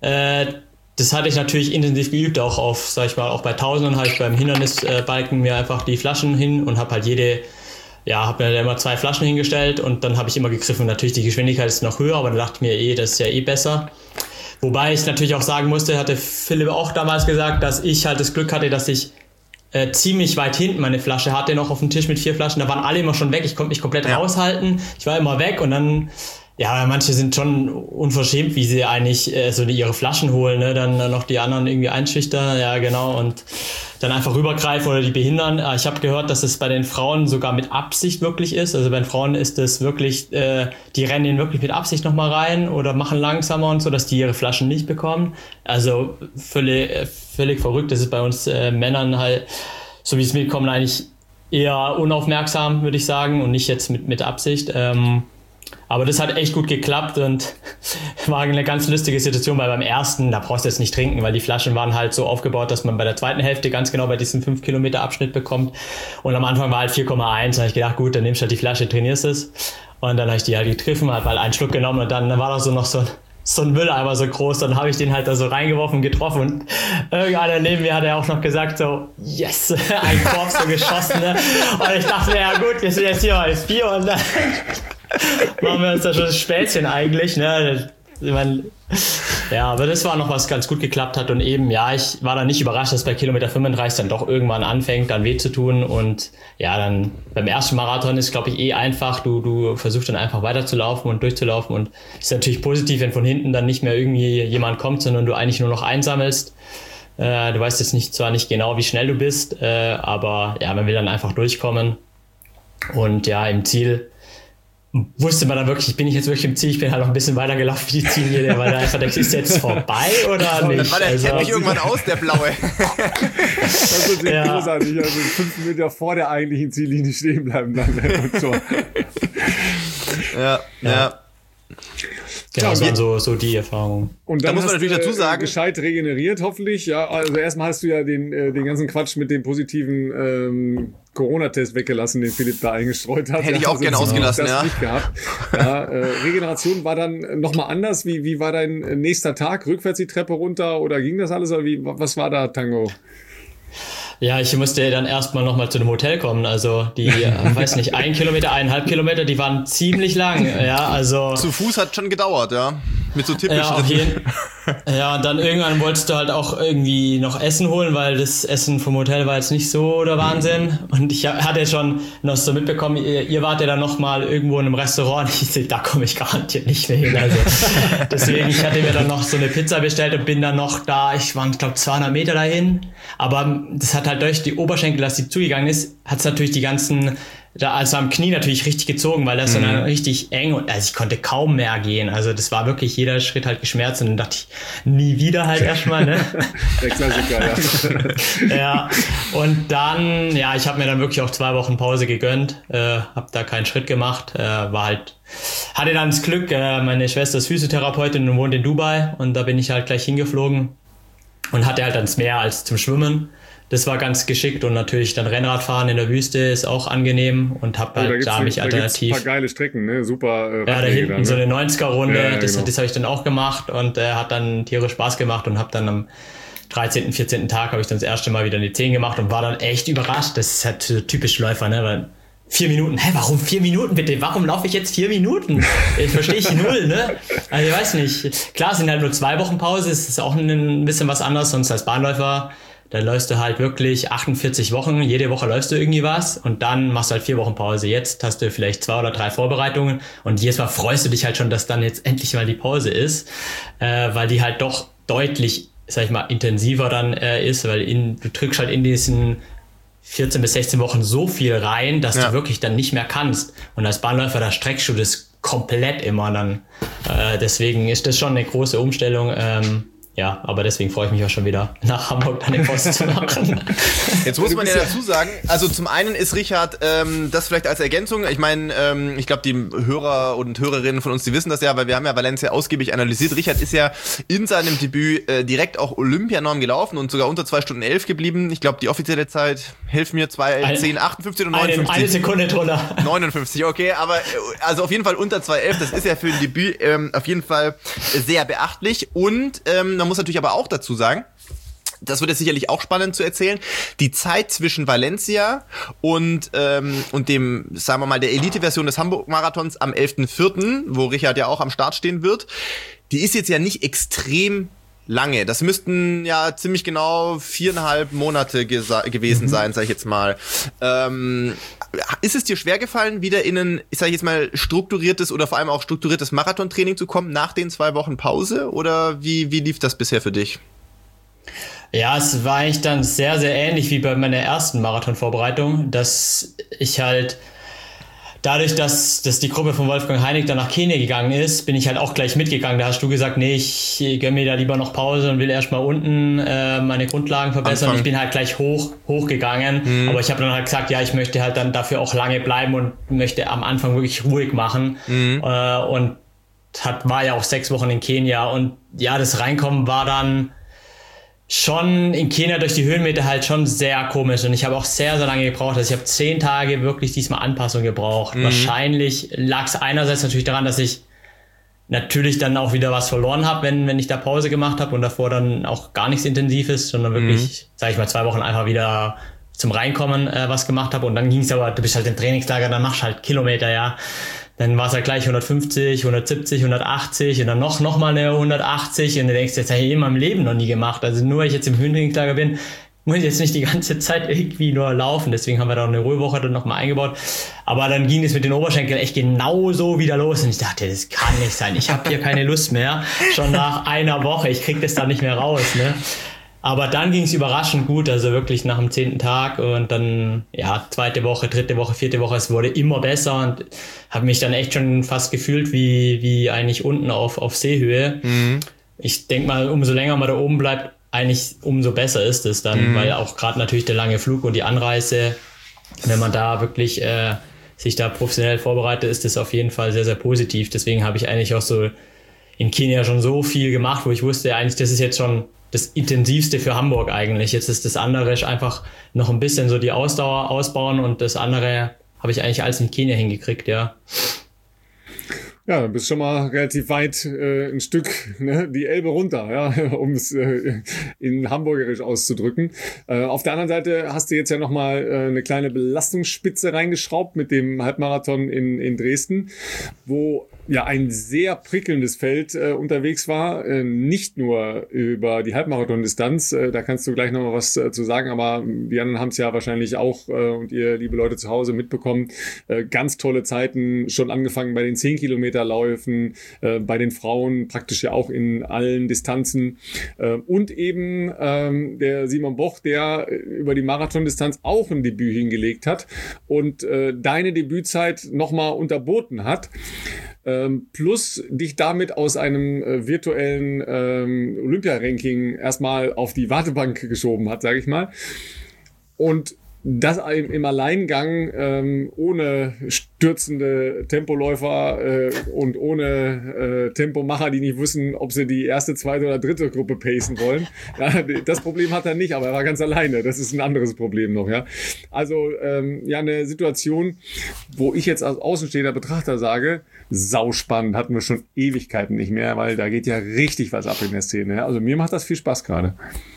Das hatte ich natürlich intensiv geübt, auch auf, sag ich mal, auch bei Tausenden habe ich beim Hindernisbiken mir einfach die Flaschen hin und habe halt habe mir immer 2 Flaschen hingestellt und dann habe ich immer gegriffen. Natürlich, die Geschwindigkeit ist noch höher, aber dann dachte ich mir das ist ja besser. Wobei ich natürlich auch sagen musste, hatte Philipp auch damals gesagt, dass ich halt das Glück hatte, dass ich ziemlich weit hinten meine Flasche hatte, noch auf dem Tisch mit 4 Flaschen. Da waren alle immer schon weg, ich konnte mich komplett raushalten. Ich war immer weg und dann, ja, manche sind schon unverschämt, wie sie eigentlich ihre Flaschen holen, ne? Dann noch die anderen irgendwie einschüchtern, ja genau, und dann einfach rübergreifen oder die behindern. Ich habe gehört, dass es bei den Frauen sogar mit Absicht wirklich ist. Also bei den Frauen ist es wirklich, die rennen wirklich mit Absicht nochmal rein oder machen langsamer und so, dass die ihre Flaschen nicht bekommen. Also völlig verrückt. Das ist bei uns Männern halt, so wie es mitkommt, eigentlich eher unaufmerksam, würde ich sagen, und nicht jetzt mit Absicht. Aber das hat echt gut geklappt und war eine ganz lustige Situation, weil beim ersten, da brauchst du jetzt nicht trinken, weil die Flaschen waren halt so aufgebaut, dass man bei der zweiten Hälfte ganz genau bei diesem 5 Kilometer Abschnitt bekommt. Und am Anfang war halt 4,1. Da habe ich gedacht, gut, dann nimmst du halt die Flasche, trainierst es. Und dann habe ich die halt gegriffen, habe halt einen Schluck genommen und dann war da so noch so ein Mülleimer so groß, dann habe ich den halt da so reingeworfen, getroffen und irgendeiner neben mir hat ja auch noch gesagt so, yes, ein Korb so geschossen, ne? Und ich dachte mir, ja gut, wir sind jetzt hier als Bier und dann machen wir uns da schon ein Späßchen eigentlich, ne? Ich meine, ja, aber das war noch, was ganz gut geklappt hat und eben, ja, ich war dann nicht überrascht, dass bei Kilometer 35 dann doch irgendwann anfängt, dann weh zu tun und ja, dann beim ersten Marathon ist, glaube ich, einfach, du versuchst dann einfach weiterzulaufen und durchzulaufen und ist natürlich positiv, wenn von hinten dann nicht mehr irgendwie jemand kommt, sondern du eigentlich nur noch einsammelst. Du weißt jetzt zwar nicht genau, wie schnell du bist, aber ja, man will dann einfach durchkommen und ja, im Ziel wusste man dann wirklich, bin ich jetzt wirklich im Ziel, ich bin halt noch ein bisschen weiter gelaufen wie die Ziellinie, weil da einfach denkst, ist jetzt vorbei oder nicht? Dann war der Teppich irgendwann aus, der blaue. Das ist natürlich großartig, also 5 Meter vor der eigentlichen Ziellinie stehen bleiben dann. Und so. Ja. Genau, das waren so die Erfahrungen. Und dann da muss man natürlich dazu sagen, gescheit regeneriert, hoffentlich. Ja, also erstmal hast du ja den ganzen Quatsch mit dem positiven Corona-Test weggelassen, den Philipp da eingestreut hat. Hätte ich auch gerne ausgelassen, ja. Nicht gehabt. Ja, Regeneration war dann nochmal anders. Wie war dein nächster Tag? Rückwärts die Treppe runter oder ging das alles? Oder was war da, Tango? Ja, ich musste dann erstmal nochmal zu dem Hotel kommen. Also die, weiß nicht, 1 Kilometer, 1,5 Kilometer, die waren ziemlich lang. Ja, also zu Fuß hat schon gedauert, ja. Mit so typischen. Ja, ja, und dann irgendwann wolltest du halt auch irgendwie noch Essen holen, weil das Essen vom Hotel war jetzt nicht so der Wahnsinn. Und ich hatte schon noch so mitbekommen, ihr wart ja dann noch mal irgendwo in einem Restaurant. Ich dachte, da komme ich garantiert nicht mehr hin. Also deswegen, ich hatte mir dann noch so eine Pizza bestellt und bin dann noch da, ich glaube 200 Meter dahin. Aber das hat halt durch die Oberschenkel, dass die zugegangen ist, hat es natürlich die ganzen, also am Knie natürlich richtig gezogen, weil das dann richtig eng und also ich konnte kaum mehr gehen. Also das war wirklich jeder Schritt halt geschmerzt und dann dachte ich, nie wieder halt erstmal, ne? Der Klassiker, ja. Ja, und dann, ja, ich habe mir dann wirklich auch 2 Wochen Pause gegönnt, habe da keinen Schritt gemacht, hatte dann das Glück, meine Schwester ist Physiotherapeutin und wohnt in Dubai und da bin ich halt gleich hingeflogen und hatte halt dann das Meer als zum Schwimmen. Das war ganz geschickt und natürlich dann Rennradfahren in der Wüste ist auch angenehm und habe halt da mich alternativ. Ein paar geile Strecken, ne? Super. Ja, da hinten dann, ne? So eine 90er-Runde, ja, das genau. habe ich dann auch gemacht und hat dann tierisch Spaß gemacht und habe dann am 13., 14. Tag habe ich dann das erste Mal wieder die 10 gemacht und war dann echt überrascht. Das ist halt so typisch Läufer, ne? Weil 4 Minuten, warum 4 Minuten bitte? Warum laufe ich jetzt 4 Minuten? Ich verstehe ich null, ne? Also ich weiß nicht. Klar, es sind halt nur 2 Wochen Pause, es ist auch ein bisschen was anderes, sonst als Bahnläufer. Da läufst du halt wirklich 48 Wochen, jede Woche läufst du irgendwie was und dann machst du halt 4 Wochen Pause. Jetzt hast du vielleicht 2 oder 3 Vorbereitungen und jedes Mal freust du dich halt schon, dass dann jetzt endlich mal die Pause ist, weil die halt doch deutlich, sag ich mal, intensiver dann ist, weil du drückst halt in diesen 14 bis 16 Wochen so viel rein, dass du wirklich dann nicht mehr kannst. Und als Bahnläufer, da streckst du das komplett immer dann. Deswegen ist das schon eine große Umstellung. Ja, aber deswegen freue ich mich auch schon wieder, nach Hamburg dann den Post zu machen. Jetzt muss man ja dazu sagen, also zum einen ist Richard, das vielleicht als Ergänzung, ich meine, ich glaube, die Hörer und Hörerinnen von uns, die wissen das ja, weil wir haben ja Valencia ausgiebig analysiert. Richard ist ja in seinem Debüt direkt auch Olympianorm gelaufen und sogar unter 2 Stunden 11 geblieben. Ich glaube, die offizielle Zeit, hilf mir, 10, 58 und 59. Eine Sekunde drunter. 59, okay, aber also auf jeden Fall unter 2,11, das ist ja für ein Debüt auf jeden Fall sehr beachtlich und man muss natürlich aber auch dazu sagen, das wird jetzt sicherlich auch spannend zu erzählen, die Zeit zwischen Valencia und dem, sagen wir mal, der Elite-Version des Hamburg-Marathons am 11.04., wo Richard ja auch am Start stehen wird, die ist jetzt ja nicht extrem lange. Das müssten ja ziemlich genau 4,5 Monate gewesen sein, sag ich jetzt mal. Ist es dir schwer gefallen, wieder in ein, sag ich jetzt mal, strukturiertes oder vor allem auch strukturiertes Marathontraining zu kommen nach den 2 Wochen Pause? Oder wie lief das bisher für dich? Ja, es war eigentlich dann sehr, sehr ähnlich wie bei meiner ersten Marathonvorbereitung, dass ich halt dadurch, dass die Gruppe von Wolfgang Heinig dann nach Kenia gegangen ist, bin ich halt auch gleich mitgegangen. Da hast du gesagt, nee, ich gönne mir da lieber noch Pause und will erstmal unten meine Grundlagen verbessern. Ich bin halt gleich hochgegangen. Aber ich habe dann halt gesagt, ja, ich möchte halt dann dafür auch lange bleiben und möchte am Anfang wirklich ruhig machen. Und war ja auch 6 Wochen in Kenia. Und ja, das Reinkommen war dann schon in Kenia durch die Höhenmeter halt schon sehr komisch und ich habe auch sehr, sehr lange gebraucht. Also ich habe 10 Tage wirklich diesmal Anpassung gebraucht. Wahrscheinlich lag es einerseits natürlich daran, dass ich natürlich dann auch wieder was verloren habe, wenn ich da Pause gemacht habe und davor dann auch gar nichts Intensives, sondern wirklich, sage ich mal, 2 Wochen einfach wieder zum Reinkommen was gemacht habe und dann ging es aber, du bist halt im Trainingslager, dann machst du halt Kilometer, ja. Dann war es halt gleich 150, 170, 180 und dann noch mal eine 180 und du denkst, das habe ich in meinem Leben noch nie gemacht. Also nur, weil ich jetzt im Höhentrainingslager bin, muss ich jetzt nicht die ganze Zeit irgendwie nur laufen. Deswegen haben wir da eine Ruhewoche dann nochmal eingebaut. Aber dann ging es mit den Oberschenkeln echt genauso wieder los und ich dachte, das kann nicht sein. Ich habe hier keine Lust mehr. Schon nach einer Woche. Ich krieg das da nicht mehr raus, ne? Aber dann ging es überraschend gut, also wirklich nach dem 10. Tag und dann, ja, 2. Woche, 3. Woche, 4. Woche, es wurde immer besser und habe mich dann echt schon fast gefühlt wie eigentlich unten auf Seehöhe. Ich denke mal, umso länger man da oben bleibt, eigentlich umso besser ist es dann, weil auch gerade natürlich der lange Flug und die Anreise, wenn man da wirklich sich da professionell vorbereitet, ist das auf jeden Fall sehr, sehr positiv. Deswegen habe ich eigentlich auch so in Kenia schon so viel gemacht, wo ich wusste eigentlich, das ist jetzt schon das Intensivste für Hamburg eigentlich. Jetzt ist das andere einfach noch ein bisschen so die Ausdauer ausbauen und das andere habe ich eigentlich alles in Kenia hingekriegt, ja. Ja, dann bist schon mal relativ weit ein Stück, ne, die Elbe runter, ja, um es in hamburgerisch auszudrücken. Auf der anderen Seite hast du jetzt ja nochmal eine kleine Belastungsspitze reingeschraubt mit dem Halbmarathon in Dresden, wo ja ein sehr prickelndes Feld unterwegs war, nicht nur über die Halbmarathon-Distanz, da kannst du gleich nochmal was zu sagen, aber die anderen haben es ja wahrscheinlich auch und ihr, liebe Leute zu Hause, mitbekommen. Ganz tolle Zeiten, schon angefangen bei den 10-Kilometer-Läufen, bei den Frauen praktisch ja auch in allen Distanzen und eben der Simon Boch, der über die Marathondistanz auch ein Debüt hingelegt hat und deine Debützeit nochmal unterboten hat. Plus dich damit aus einem virtuellen Olympia-Ranking erstmal auf die Wartebank geschoben hat, sage ich mal. Und das im Alleingang ohne stürzende Tempoläufer und ohne Tempomacher, die nicht wissen, ob sie die erste, zweite oder dritte Gruppe pacen wollen. Ja, das Problem hat er nicht, aber er war ganz alleine. Das ist ein anderes Problem noch. Ja, also ja, eine Situation, wo ich jetzt als außenstehender Betrachter sage, sauspannend, hatten wir schon Ewigkeiten nicht mehr, weil da geht ja richtig was ab in der Szene. Also mir macht das viel Spaß gerade.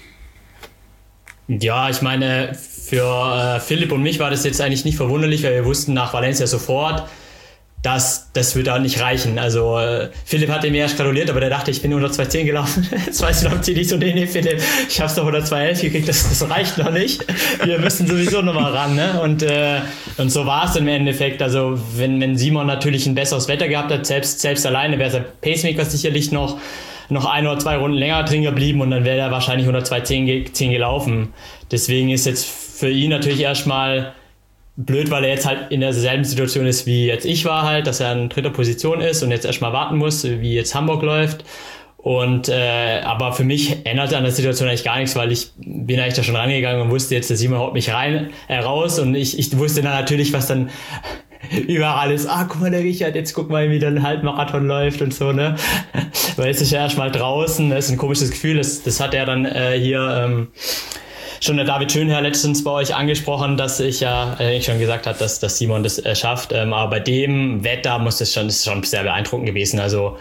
Ja, ich meine, für Philipp und mich war das jetzt eigentlich nicht verwunderlich, weil wir wussten nach Valencia sofort, dass das wird da nicht reichen. Also Philipp hatte mir erst gratuliert, aber der dachte, ich bin unter 2,10 gelaufen. Jetzt weißt du noch ziemlich so, nee, Philipp, ich hab's doch unter 2,11 gekriegt, das reicht noch nicht. Wir müssen sowieso nochmal ran, ne? Und so war es im Endeffekt. Also wenn Simon natürlich ein besseres Wetter gehabt hat, selbst alleine wäre sein Pacemaker sicherlich noch 1 oder 2 Runden länger drin geblieben und dann wäre er wahrscheinlich unter 2,10 gelaufen. Deswegen ist jetzt für ihn natürlich erstmal blöd, weil er jetzt halt in derselben Situation ist, wie jetzt ich war halt, dass er in 3. Position ist und jetzt erstmal warten muss, wie jetzt Hamburg läuft. Und aber für mich änderte an der Situation eigentlich gar nichts, weil ich bin eigentlich da schon rangegangen und wusste jetzt, der Simon haut mich raus und ich wusste dann natürlich, was dann überall ist, guck mal, der Richard, jetzt guck mal, wie der ein Halbmarathon läuft und so, ne? Weil jetzt ist er erstmal draußen, das ist ein komisches Gefühl, das hat er dann hier schon der David Schönherr letztens bei euch angesprochen, dass ich ja schon gesagt habe, dass Simon das schafft, aber bei dem Wetter ist schon sehr beeindruckend gewesen, also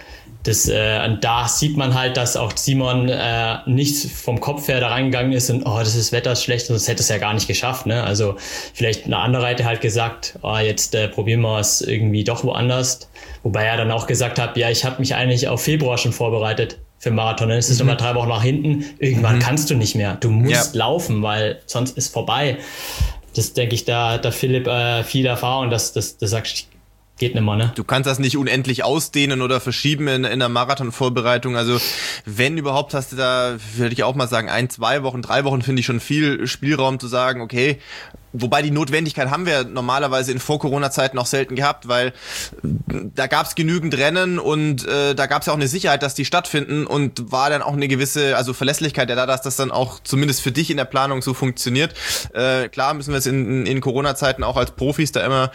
und da sieht man halt, dass auch Simon nicht vom Kopf her da reingegangen ist und das Wetter ist schlecht, sonst hätte es ja gar nicht geschafft, ne? Also vielleicht eine andere hätte halt gesagt, jetzt probieren wir es irgendwie doch woanders, wobei er dann auch gesagt hat, ja, ich habe mich eigentlich auf Februar schon vorbereitet für Marathon, dann ist es nochmal 3 Wochen nach hinten, irgendwann kannst du nicht mehr, du musst laufen, weil sonst ist vorbei. Das denke ich, da Philipp viel Erfahrung, das sagt, geht nicht mehr, ne? Du kannst das nicht unendlich ausdehnen oder verschieben in der Marathonvorbereitung. Also wenn überhaupt, hast du da, würde ich auch mal sagen, 1, 2 Wochen, 3 Wochen finde ich schon viel Spielraum zu sagen, okay, wobei die Notwendigkeit haben wir normalerweise in Vor-Corona-Zeiten auch selten gehabt, weil da gab es genügend Rennen und da gab es ja auch eine Sicherheit, dass die stattfinden und war dann auch eine gewisse, also Verlässlichkeit da, dass das dann auch zumindest für dich in der Planung so funktioniert. Klar müssen wir jetzt in Corona-Zeiten auch als Profis da immer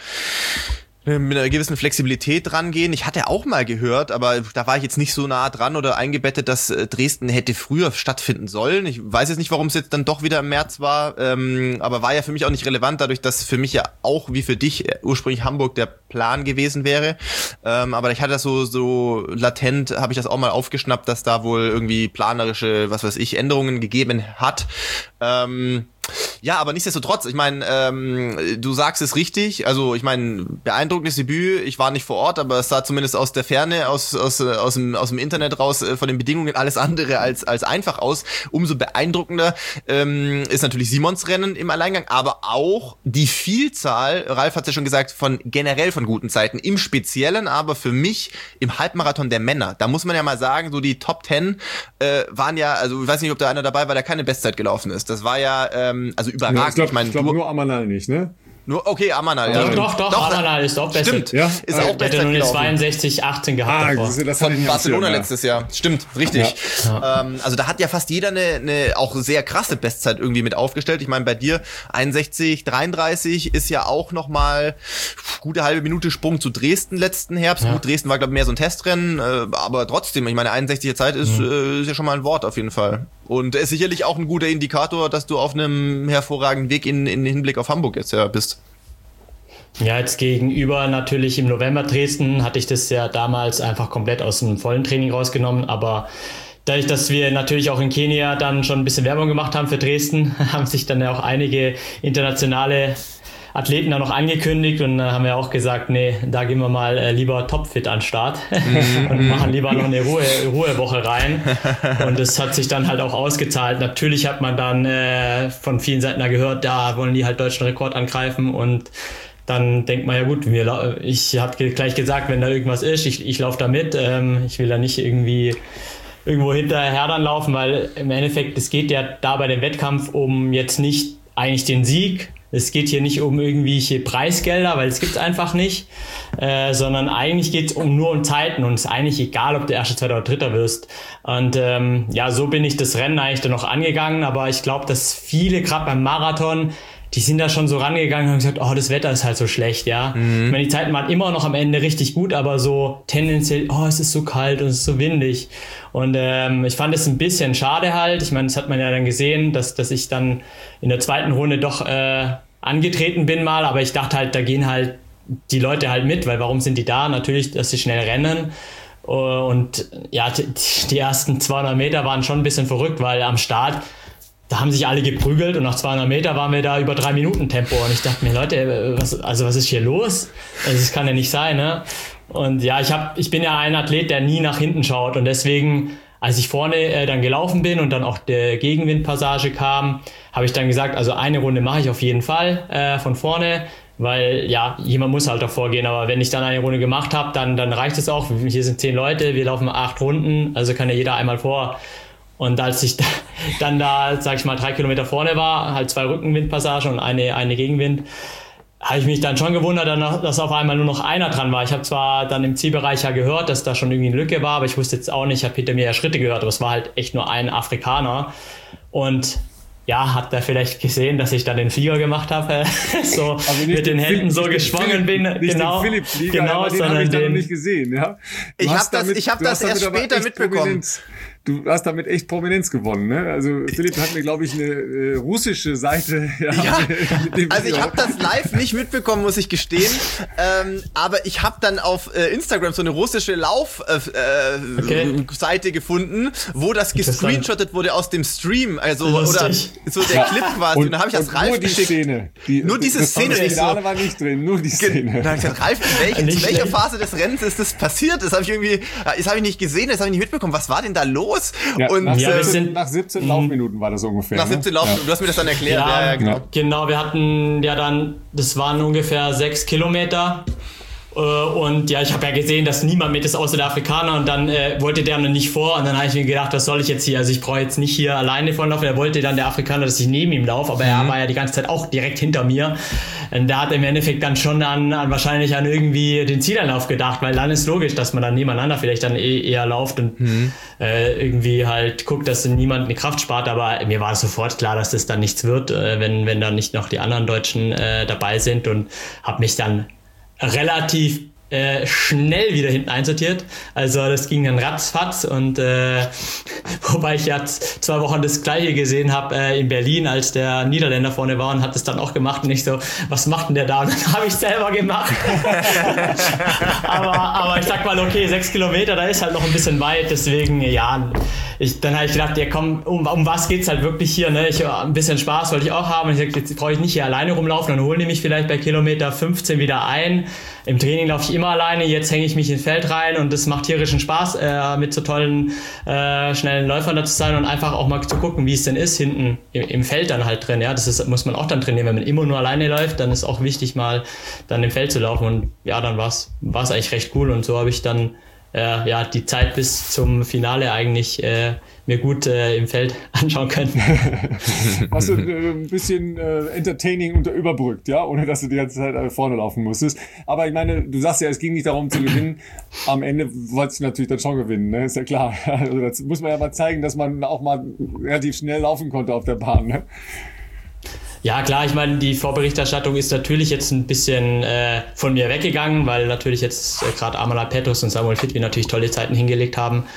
mit einer gewissen Flexibilität rangehen. Ich hatte auch mal gehört, aber da war ich jetzt nicht so nah dran oder eingebettet, dass Dresden hätte früher stattfinden sollen. Ich weiß jetzt nicht, warum es jetzt dann doch wieder im März war, aber war ja für mich auch nicht relevant, dadurch, dass für mich ja auch wie für dich ursprünglich Hamburg der Plan gewesen wäre. Aber ich hatte das so latent, habe ich das auch mal aufgeschnappt, dass da wohl irgendwie planerische, was weiß ich, Änderungen gegeben hat. Ja, aber nichtsdestotrotz, ich meine, du sagst es richtig, also ich meine, beeindruckendes Debüt, ich war nicht vor Ort, aber es sah zumindest aus der Ferne, aus dem Internet raus, von den Bedingungen alles andere als einfach aus. Umso beeindruckender ist natürlich Simons Rennen im Alleingang, aber auch die Vielzahl, Ralf hat es ja schon gesagt, generell von guten Zeiten, im Speziellen aber für mich im Halbmarathon der Männer. Da muss man ja mal sagen, so die Top 10 waren ja, also ich weiß nicht, ob da einer dabei war, der keine Bestzeit gelaufen ist. Das war ja also überragend. Ja, ich glaube nur Amanal nicht, ne? Nur, okay, Amanal, ja. Doch, Amanal ist auch besser. Stimmt, ja? Ist auch besser. Der hat nur 62,18 gehabt davor. Das von Barcelona letztes Jahr. Stimmt, richtig. Ja. Also da hat ja fast jeder eine auch sehr krasse Bestzeit irgendwie mit aufgestellt. Ich meine, bei dir 61,33 ist ja auch nochmal gute halbe Minute Sprung zu Dresden letzten Herbst. Ja. Gut, Dresden war, glaube ich, mehr so ein Testrennen, aber trotzdem, ich meine, 61er Zeit ist ja schon mal ein Wort auf jeden Fall. Und ist sicherlich auch ein guter Indikator, dass du auf einem hervorragenden Weg in Hinblick auf Hamburg jetzt ja bist. Ja, jetzt gegenüber natürlich im November Dresden hatte ich das ja damals einfach komplett aus dem vollen Training rausgenommen, aber dadurch, dass wir natürlich auch in Kenia dann schon ein bisschen Werbung gemacht haben für Dresden, haben sich dann ja auch einige internationale Athleten da noch angekündigt und dann haben wir auch gesagt, nee, da gehen wir mal lieber topfit an den Start und machen lieber noch eine Ruhewoche rein. Und das hat sich dann halt auch ausgezahlt. Natürlich hat man dann von vielen Seiten da gehört, da wollen die halt deutschen Rekord angreifen und dann denkt man, ja gut, ich habe gleich gesagt, wenn da irgendwas ist, ich laufe da mit. Ich will da nicht irgendwo hinterher dann laufen, weil im Endeffekt, es geht ja da bei dem Wettkampf um jetzt nicht eigentlich den Sieg. Es geht hier nicht um irgendwelche Preisgelder, weil es gibt es einfach nicht, sondern eigentlich geht es nur um Zeiten und es ist eigentlich egal, ob du Erster, Zweiter oder Dritter wirst. Und ja, so bin ich das Rennen eigentlich dann noch angegangen, aber ich glaube, dass viele, gerade beim Marathon, die sind da schon so rangegangen und haben gesagt, oh, das Wetter ist halt so schlecht, ja. Ich meine, die Zeiten waren immer noch am Ende richtig gut, aber so tendenziell, oh, es ist so kalt und es ist so windig. Und ich fand es ein bisschen schade halt. Ich meine, das hat man ja dann gesehen, dass ich dann in der zweiten Runde doch angetreten bin mal, aber ich dachte halt, da gehen halt die Leute halt mit, weil warum sind die da? Natürlich, dass sie schnell rennen. Und ja, die ersten 200 Meter waren schon ein bisschen verrückt, weil am Start, da haben sich alle geprügelt und nach 200 Meter waren wir da über 3 Minuten Tempo und ich dachte mir, Leute, was ist hier los? Also das kann ja nicht sein, ne? Und ja, ich bin ja ein Athlet, der nie nach hinten schaut und deswegen, als ich vorne dann gelaufen bin und dann auch der Gegenwindpassage kam, habe ich dann gesagt, also eine Runde mache ich auf jeden Fall von vorne, weil ja, jemand muss halt davor gehen, aber wenn ich dann eine Runde gemacht habe, dann reicht es auch. Hier sind 10 Leute, wir laufen 8 Runden, also kann ja jeder einmal vor. Und als ich dann da, sag ich mal, 3 Kilometer vorne war, halt 2 Rückenwindpassagen und eine Gegenwind, habe ich mich dann schon gewundert, dass auf einmal nur noch einer dran war. Ich habe zwar dann im Zielbereich ja gehört, dass da schon irgendwie eine Lücke war, aber ich wusste jetzt auch nicht, ich habe hinter mir ja Schritte gehört, aber es war halt echt nur ein Afrikaner. Und ja, hat er vielleicht gesehen, dass ich dann den Flieger gemacht habe, so also mit den Händen so geschwungen bin. Nicht genau, den Philipp-Flieger, genau, den habe ich dann noch nicht gesehen. Ja? Ich habe das erst später mitbekommen. Du hast damit echt Prominenz gewonnen, ne? Also Philipp hat mir, glaube ich, eine russische Seite. Ja, also ich habe das live nicht mitbekommen, muss ich gestehen. Aber ich habe dann auf Instagram so eine russische Lauf-Seite gefunden, wo das gescreenshottet wurde aus dem Stream. Also oder so der Clip quasi. Und dann habe ich das Ralf geschickt. Nur diese Szene. Das Finale war nicht drin, nur die Szene. Dann habe ich gesagt, Ralf, in welcher Phase des Rennens ist das passiert? Das habe ich nicht gesehen, das habe ich nicht mitbekommen. Was war denn da los? Ja, und nach 17 Laufminuten war das ungefähr. Nach 17 Laufminuten, du hast mir das dann erklärt. Ja, genau, wir hatten ja dann, das waren ungefähr 6 Kilometer. Und ja, ich habe ja gesehen, dass niemand mit ist außer der Afrikaner und dann wollte der noch nicht vor und dann habe ich mir gedacht, was soll ich jetzt hier, also ich brauche jetzt nicht hier alleine vorlaufen, er wollte dann der Afrikaner, dass ich neben ihm laufe, aber er war ja die ganze Zeit auch direkt hinter mir und da hat er im Endeffekt dann schon wahrscheinlich an irgendwie den Zielanlauf gedacht, weil dann ist logisch, dass man dann nebeneinander vielleicht dann eher lauft und irgendwie halt guckt, dass niemand eine Kraft spart, aber mir war sofort klar, dass das dann nichts wird, wenn dann nicht noch die anderen Deutschen dabei sind und habe mich dann relativ schnell wieder hinten einsortiert. Also das ging dann ratzfatz und wobei ich ja 2 Wochen das Gleiche gesehen habe in Berlin, als der Niederländer vorne war und hat es dann auch gemacht und ich so, was macht denn der da? Und dann habe ich selber gemacht. aber ich sag mal, okay, 6 Kilometer, da ist halt noch ein bisschen weit, deswegen ja, dann habe ich gedacht, ja komm, um was geht's halt wirklich hier, ne? Ein bisschen Spaß wollte ich auch haben und ich sag, jetzt brauche ich nicht hier alleine rumlaufen, dann holen die mich vielleicht bei Kilometer 15 wieder ein. Im Training laufe ich immer alleine, jetzt hänge ich mich ins Feld rein und das macht tierischen Spaß, mit so tollen, schnellen Läufern da zu sein und einfach auch mal zu gucken, wie es denn ist, hinten im Feld dann halt drin, ja, muss man auch dann trainieren, wenn man immer nur alleine läuft, dann ist auch wichtig mal dann im Feld zu laufen und ja, dann war's eigentlich recht cool und so habe ich dann die Zeit bis zum Finale eigentlich mir gut im Feld anschauen können. Hast du ein bisschen entertaining überbrückt, ja, ohne dass du die ganze Zeit vorne laufen musstest. Aber ich meine, du sagst ja, es ging nicht darum zu gewinnen. Am Ende wolltest du natürlich dann schon gewinnen, ne? Ist ja klar. Also das muss man ja mal zeigen, dass man auch mal relativ schnell laufen konnte auf der Bahn, ne? Ja, klar, ich meine, die Vorberichterstattung ist natürlich jetzt ein bisschen von mir weggegangen, weil natürlich jetzt gerade Amala Petrus und Samuel Fitwi natürlich tolle Zeiten hingelegt haben.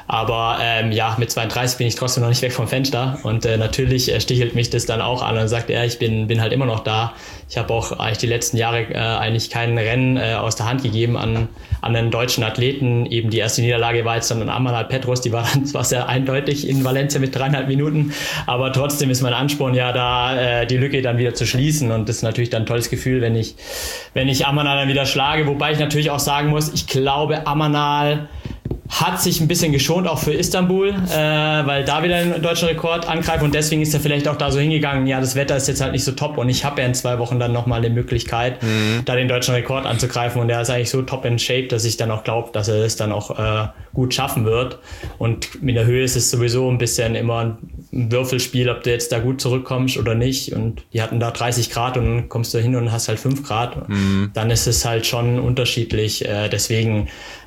Aber ja, mit 32 bin ich trotzdem noch nicht weg vom Fenster und natürlich stichelt mich das dann auch an und sagt, ja, ich bin halt immer noch da. Ich habe auch eigentlich die letzten Jahre eigentlich kein Rennen aus der Hand gegeben an einen deutschen Athleten. Eben die erste Niederlage war jetzt dann an Amanal Petros, die war dann zwar sehr eindeutig in Valencia mit 3,5 Minuten, aber trotzdem ist mein Ansporn ja da, die Lücke dann wieder zu schließen und das ist natürlich dann ein tolles Gefühl, wenn ich Amanal dann wieder schlage, wobei ich natürlich auch sagen muss, ich glaube, Amanal hat sich ein bisschen geschont, auch für Istanbul, weil da wieder einen deutschen Rekord angreift und deswegen ist er vielleicht auch da so hingegangen, ja, das Wetter ist jetzt halt nicht so top und ich habe ja in 2 Wochen dann nochmal die Möglichkeit, da den deutschen Rekord anzugreifen und der ist eigentlich so top in Shape, dass ich dann auch glaube, dass er das dann auch gut schaffen wird und mit der Höhe ist es sowieso ein bisschen immer ein Würfelspiel, ob du jetzt da gut zurückkommst oder nicht und die hatten da 30 Grad und dann kommst du hin und hast halt 5 Grad, dann ist es halt schon unterschiedlich, deswegen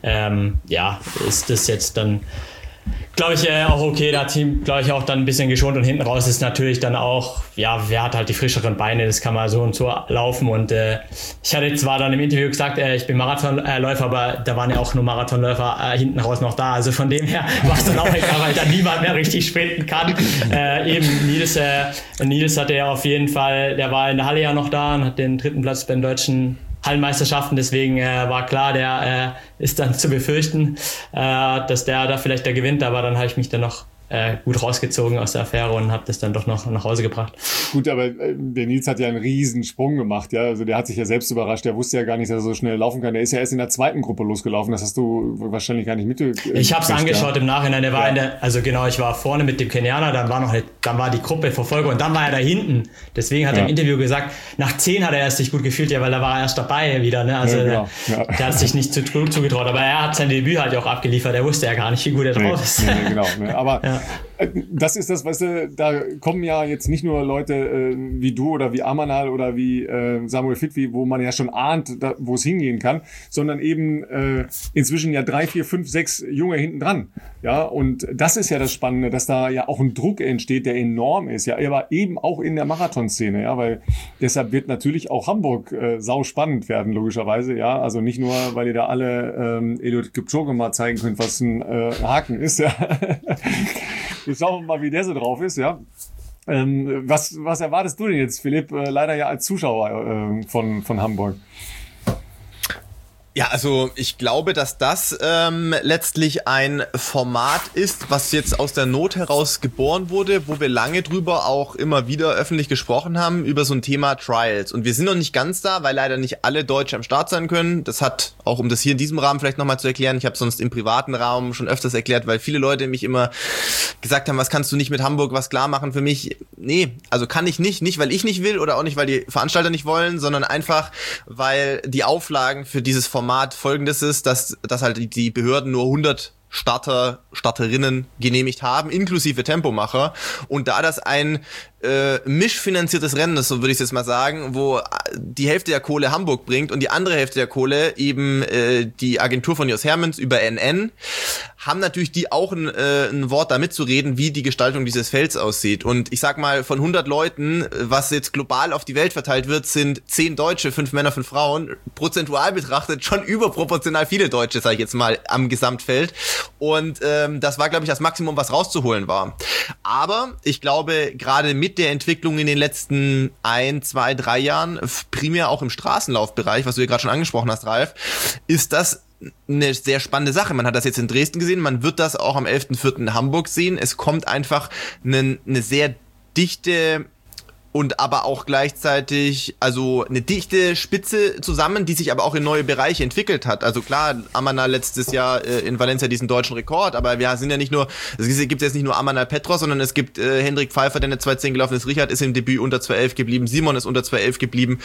ja, ist das jetzt dann, glaube ich, auch okay. Da hat Team, glaube ich, auch dann ein bisschen geschont und hinten raus ist natürlich dann auch, ja, wer hat halt die frischeren Beine, das kann mal so und so laufen und ich hatte zwar dann im Interview gesagt, ich bin Marathonläufer, aber da waren ja auch nur Marathonläufer hinten raus noch da, also von dem her war es dann auch egal, weil dann niemand mehr richtig sprinten kann. Eben Nils hatte ja auf jeden Fall, der war in der Halle ja noch da und hat den 3. Platz beim deutschen Hallenmeisterschaften, deswegen war klar, der ist dann zu befürchten, dass der da vielleicht gewinnt, aber dann habe ich mich dann noch gut rausgezogen aus der Affäre und habe das dann doch noch nach Hause gebracht. Gut, aber der Nils hat ja einen riesen Sprung gemacht, ja, also der hat sich ja selbst überrascht, der wusste ja gar nicht, dass er so schnell laufen kann, der ist ja erst in der 2. Gruppe losgelaufen, das hast du wahrscheinlich gar nicht mitgekriegt. Ich habe es angeschaut im Nachhinein, der war also genau, ich war vorne mit dem Kenianer, dann war die Gruppe Verfolger und dann war er da hinten, deswegen hat er im Interview gesagt, nach 10 hat er erst sich gut gefühlt, ja, weil da war er erst dabei wieder, ne, also der hat sich nicht zugetraut, aber er hat sein Debüt halt auch abgeliefert, er wusste ja gar nicht, wie gut er drauf ist. Genau, aber das ist das, weißt du, da kommen ja jetzt nicht nur Leute wie du oder wie Amanal oder wie Samuel Fitwi, wo man ja schon ahnt, wo es hingehen kann, sondern eben inzwischen ja 3, 4, 5, 6 Junge hinten dran. Ja, und das ist ja das Spannende, dass da ja auch ein Druck entsteht, der enorm ist, ja, aber eben auch in der Marathonszene, ja, weil deshalb wird natürlich auch Hamburg sau spannend werden, logischerweise, ja, also nicht nur, weil ihr da alle Eliud Kipchoge mal zeigen könnt, was ein Haken ist, ja. Wir schauen mal, wie der so drauf ist, ja. Was erwartest du denn jetzt, Philipp, leider ja als Zuschauer von Hamburg? Ja, also ich glaube, dass das letztlich ein Format ist, was jetzt aus der Not heraus geboren wurde, wo wir lange drüber auch immer wieder öffentlich gesprochen haben, über so ein Thema Trials. Und wir sind noch nicht ganz da, weil leider nicht alle Deutsche am Start sein können. Das hat, auch um das hier in diesem Rahmen vielleicht nochmal zu erklären, ich habe sonst im privaten Raum schon öfters erklärt, weil viele Leute mich immer gesagt haben, was kannst du nicht mit Hamburg was klar machen für mich? Nee, also kann ich nicht, weil ich nicht will oder auch nicht, weil die Veranstalter nicht wollen, sondern einfach, weil die Auflagen für dieses Format folgendes ist, dass halt die Behörden nur 100 Starterinnen genehmigt haben, inklusive Tempomacher. Und da das ein mischfinanziertes Rennen ist, so würde ich es jetzt mal sagen, wo die Hälfte der Kohle Hamburg bringt und die andere Hälfte der Kohle eben die Agentur von Jos Hermens über NN, haben natürlich die auch ein Wort da mitzureden, wie die Gestaltung dieses Felds aussieht. Und ich sag mal, von 100 Leuten, was jetzt global auf die Welt verteilt wird, sind 10 Deutsche, 5 Männer, 5 Frauen, prozentual betrachtet schon überproportional viele Deutsche, sage ich jetzt mal, am Gesamtfeld. Und das war, glaube ich, das Maximum, was rauszuholen war. Aber ich glaube, gerade mit der Entwicklung in den letzten 1, 2, 3 Jahren, primär auch im Straßenlaufbereich, was du ja gerade schon angesprochen hast, Ralf, ist das eine sehr spannende Sache. Man hat das jetzt in Dresden gesehen, man wird das auch am 11.04. in Hamburg sehen. Es kommt einfach eine sehr dichte und aber auch gleichzeitig also eine dichte Spitze zusammen, die sich aber auch in neue Bereiche entwickelt hat. Also klar, Amanal letztes Jahr in Valencia diesen deutschen Rekord, aber wir sind ja nicht nur, es gibt jetzt nicht nur Amanal Petros, sondern es gibt Hendrik Pfeiffer, der eine 2:10 gelaufen ist, Richard ist im Debüt unter 2:11 geblieben, Simon ist unter 2:11 geblieben.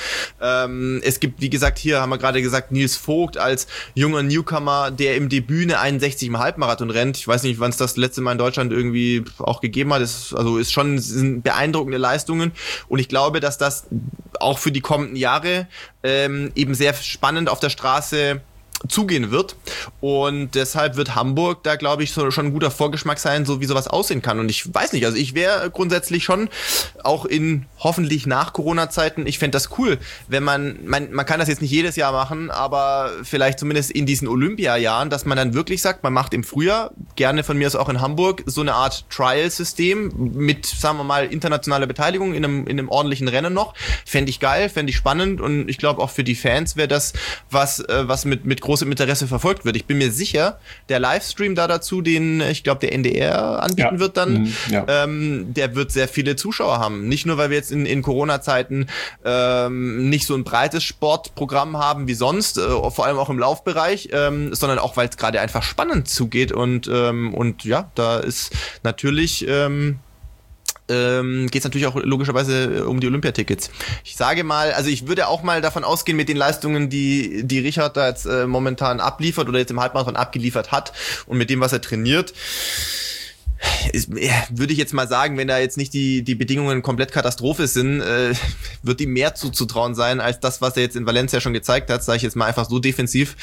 Es gibt, wie gesagt, hier haben wir gerade gesagt, Nils Vogt als junger Newcomer, der im Debüt eine 61 im Halbmarathon rennt. Ich weiß nicht, wann es das letzte Mal in Deutschland irgendwie auch gegeben hat. Sind beeindruckende Leistungen. Und ich glaube, dass das auch für die kommenden Jahre eben sehr spannend auf der Straße zugehen wird. Und deshalb wird Hamburg da, glaube ich, schon ein guter Vorgeschmack sein, so wie sowas aussehen kann. Und ich weiß nicht, also ich wäre grundsätzlich schon auch in hoffentlich nach Corona-Zeiten, ich fände das cool, wenn man kann das jetzt nicht jedes Jahr machen, aber vielleicht zumindest in diesen Olympia-Jahren, dass man dann wirklich sagt, man macht im Frühjahr, gerne von mir aus auch in Hamburg, so eine Art Trial-System mit, sagen wir mal, internationaler Beteiligung in einem ordentlichen Rennen noch. Fände ich geil, fände ich spannend und ich glaube auch für die Fans wäre das was mit großem Interesse verfolgt wird. Ich bin mir sicher, der Livestream da dazu, den ich glaube der NDR anbieten wird dann, der wird sehr viele Zuschauer haben. Nicht nur, weil wir jetzt in Corona-Zeiten nicht so ein breites Sportprogramm haben wie sonst, vor allem auch im Laufbereich, sondern auch, weil es gerade einfach spannend zugeht und ja, da ist natürlich geht es natürlich auch logischerweise um die Olympiatickets. Ich sage mal, also ich würde auch mal davon ausgehen, mit den Leistungen, die Richard da jetzt momentan abliefert oder jetzt im Halbmarathon abgeliefert hat und mit dem, was er trainiert, würde ich jetzt mal sagen, wenn da jetzt nicht die Bedingungen komplett Katastrophe sind, wird ihm mehr zuzutrauen sein, als das, was er jetzt in Valencia schon gezeigt hat, sage ich jetzt mal einfach so defensiv.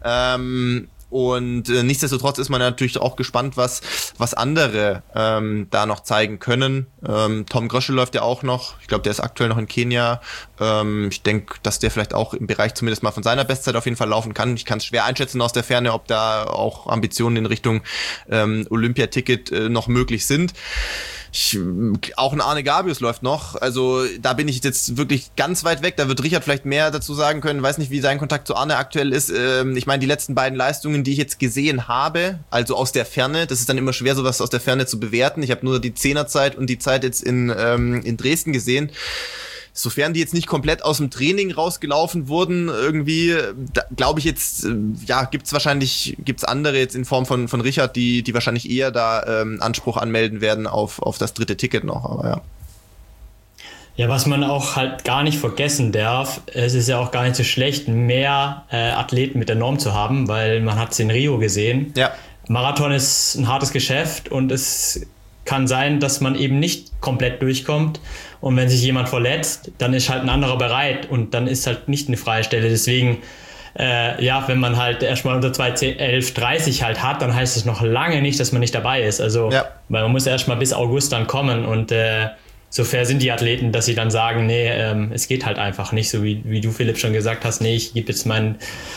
Und nichtsdestotrotz ist man natürlich auch gespannt, was andere da noch zeigen können. Tom Gröschel läuft ja auch noch. Ich glaube, der ist aktuell noch in Kenia. Ich denke, dass der vielleicht auch im Bereich zumindest mal von seiner Bestzeit auf jeden Fall laufen kann. Ich kann es schwer einschätzen aus der Ferne, ob da auch Ambitionen in Richtung Olympiaticket noch möglich sind. Auch ein Arne Gabius läuft noch, also da bin ich jetzt wirklich ganz weit weg, da wird Richard vielleicht mehr dazu sagen können, weiß nicht, wie sein Kontakt zu Arne aktuell ist. Ich meine, die letzten beiden Leistungen, die ich jetzt gesehen habe, also aus der Ferne, das ist dann immer schwer, sowas aus der Ferne zu bewerten. Ich habe nur die 10er-Zeit und die Zeit jetzt in Dresden gesehen. Sofern die jetzt nicht komplett aus dem Training rausgelaufen wurden, irgendwie, glaube ich jetzt, gibt's andere jetzt in Form von Richard, die wahrscheinlich eher da Anspruch anmelden werden auf das dritte Ticket noch, aber ja. Ja, was man auch halt gar nicht vergessen darf, es ist ja auch gar nicht so schlecht, mehr Athleten mit der Norm zu haben, weil man hat es in Rio gesehen. Ja. Marathon ist ein hartes Geschäft und es kann sein, dass man eben nicht komplett durchkommt. Und wenn sich jemand verletzt, dann ist halt ein anderer bereit und dann ist halt nicht eine freie Stelle. Deswegen, wenn man halt erstmal unter 2:11:30 halt hat, dann heißt es noch lange nicht, dass man nicht dabei ist. Also, weil man muss erstmal bis August dann kommen und so fair sind die Athleten, dass sie dann sagen, nee, es geht halt einfach nicht, so wie du, Philipp, schon gesagt hast, nee, ich gebe jetzt mein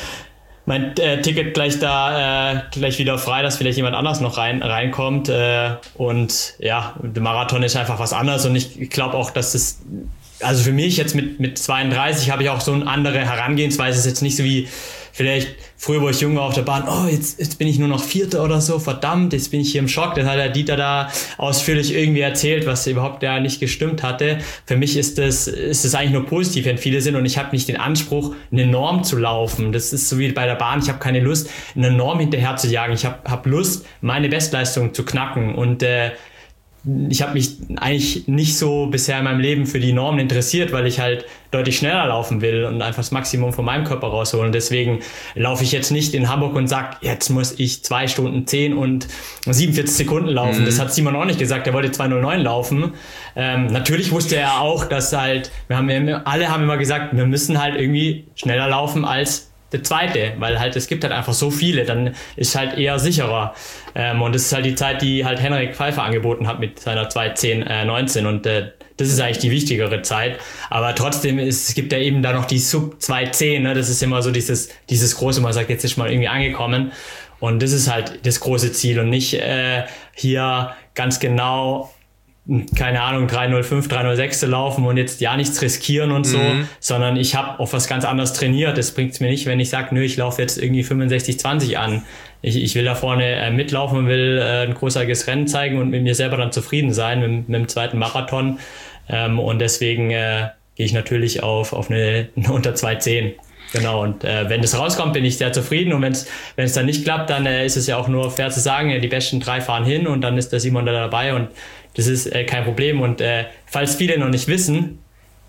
Ticket gleich wieder frei, dass vielleicht jemand anders noch reinkommt. Und ja, der Marathon ist einfach was anderes. Und ich glaube auch, dass das, also für mich jetzt mit 32 habe ich auch so eine andere Herangehensweise. Es ist jetzt nicht so wie vielleicht früher, wo ich jung war auf der Bahn, jetzt bin ich nur noch Vierter oder so, verdammt, jetzt bin ich hier im Schock. Das hat der Dieter da ausführlich irgendwie erzählt, was überhaupt da nicht gestimmt hatte. Für mich ist das eigentlich nur positiv, wenn viele sind und ich habe nicht den Anspruch, eine Norm zu laufen. Das ist so wie bei der Bahn, ich habe keine Lust, eine Norm hinterher zu jagen. Ich habe Lust, meine Bestleistung zu knacken und ich habe mich eigentlich nicht so bisher in meinem Leben für die Normen interessiert, weil ich halt deutlich schneller laufen will und einfach das Maximum von meinem Körper rausholen. Deswegen laufe ich jetzt nicht in Hamburg und sage, jetzt muss ich 2 Stunden 10 und 47 Sekunden laufen. Das hat Simon auch nicht gesagt, er wollte 2:09 laufen. Natürlich wusste er auch, dass halt, alle haben immer gesagt, wir müssen halt irgendwie schneller laufen als der zweite, weil halt es gibt halt einfach so viele, dann ist halt eher sicherer. Und das ist halt die Zeit, die halt Henrik Pfeiffer angeboten hat mit seiner 2:10:19 und das ist eigentlich die wichtigere Zeit. Aber trotzdem es gibt ja eben da noch die Sub 2:10, ne? Das ist immer so dieses große, man sagt, jetzt ist mal irgendwie angekommen und das ist halt das große Ziel und nicht hier ganz genau, keine Ahnung, 3:05, 3:06 zu laufen und jetzt ja nichts riskieren und so, sondern ich habe auf was ganz anderes trainiert. Das bringt es mir nicht, wenn ich sage, ich laufe jetzt irgendwie 65:20 an. Ich will da vorne mitlaufen und will ein großartiges Rennen zeigen und mit mir selber dann zufrieden sein mit dem zweiten Marathon. Und deswegen gehe ich natürlich auf eine unter 2:10. Genau, und wenn das rauskommt, bin ich sehr zufrieden und wenn es dann nicht klappt, dann ist es ja auch nur fair zu sagen, die besten 3 fahren hin und dann ist der Simon da dabei und das ist kein Problem. Und falls viele noch nicht wissen,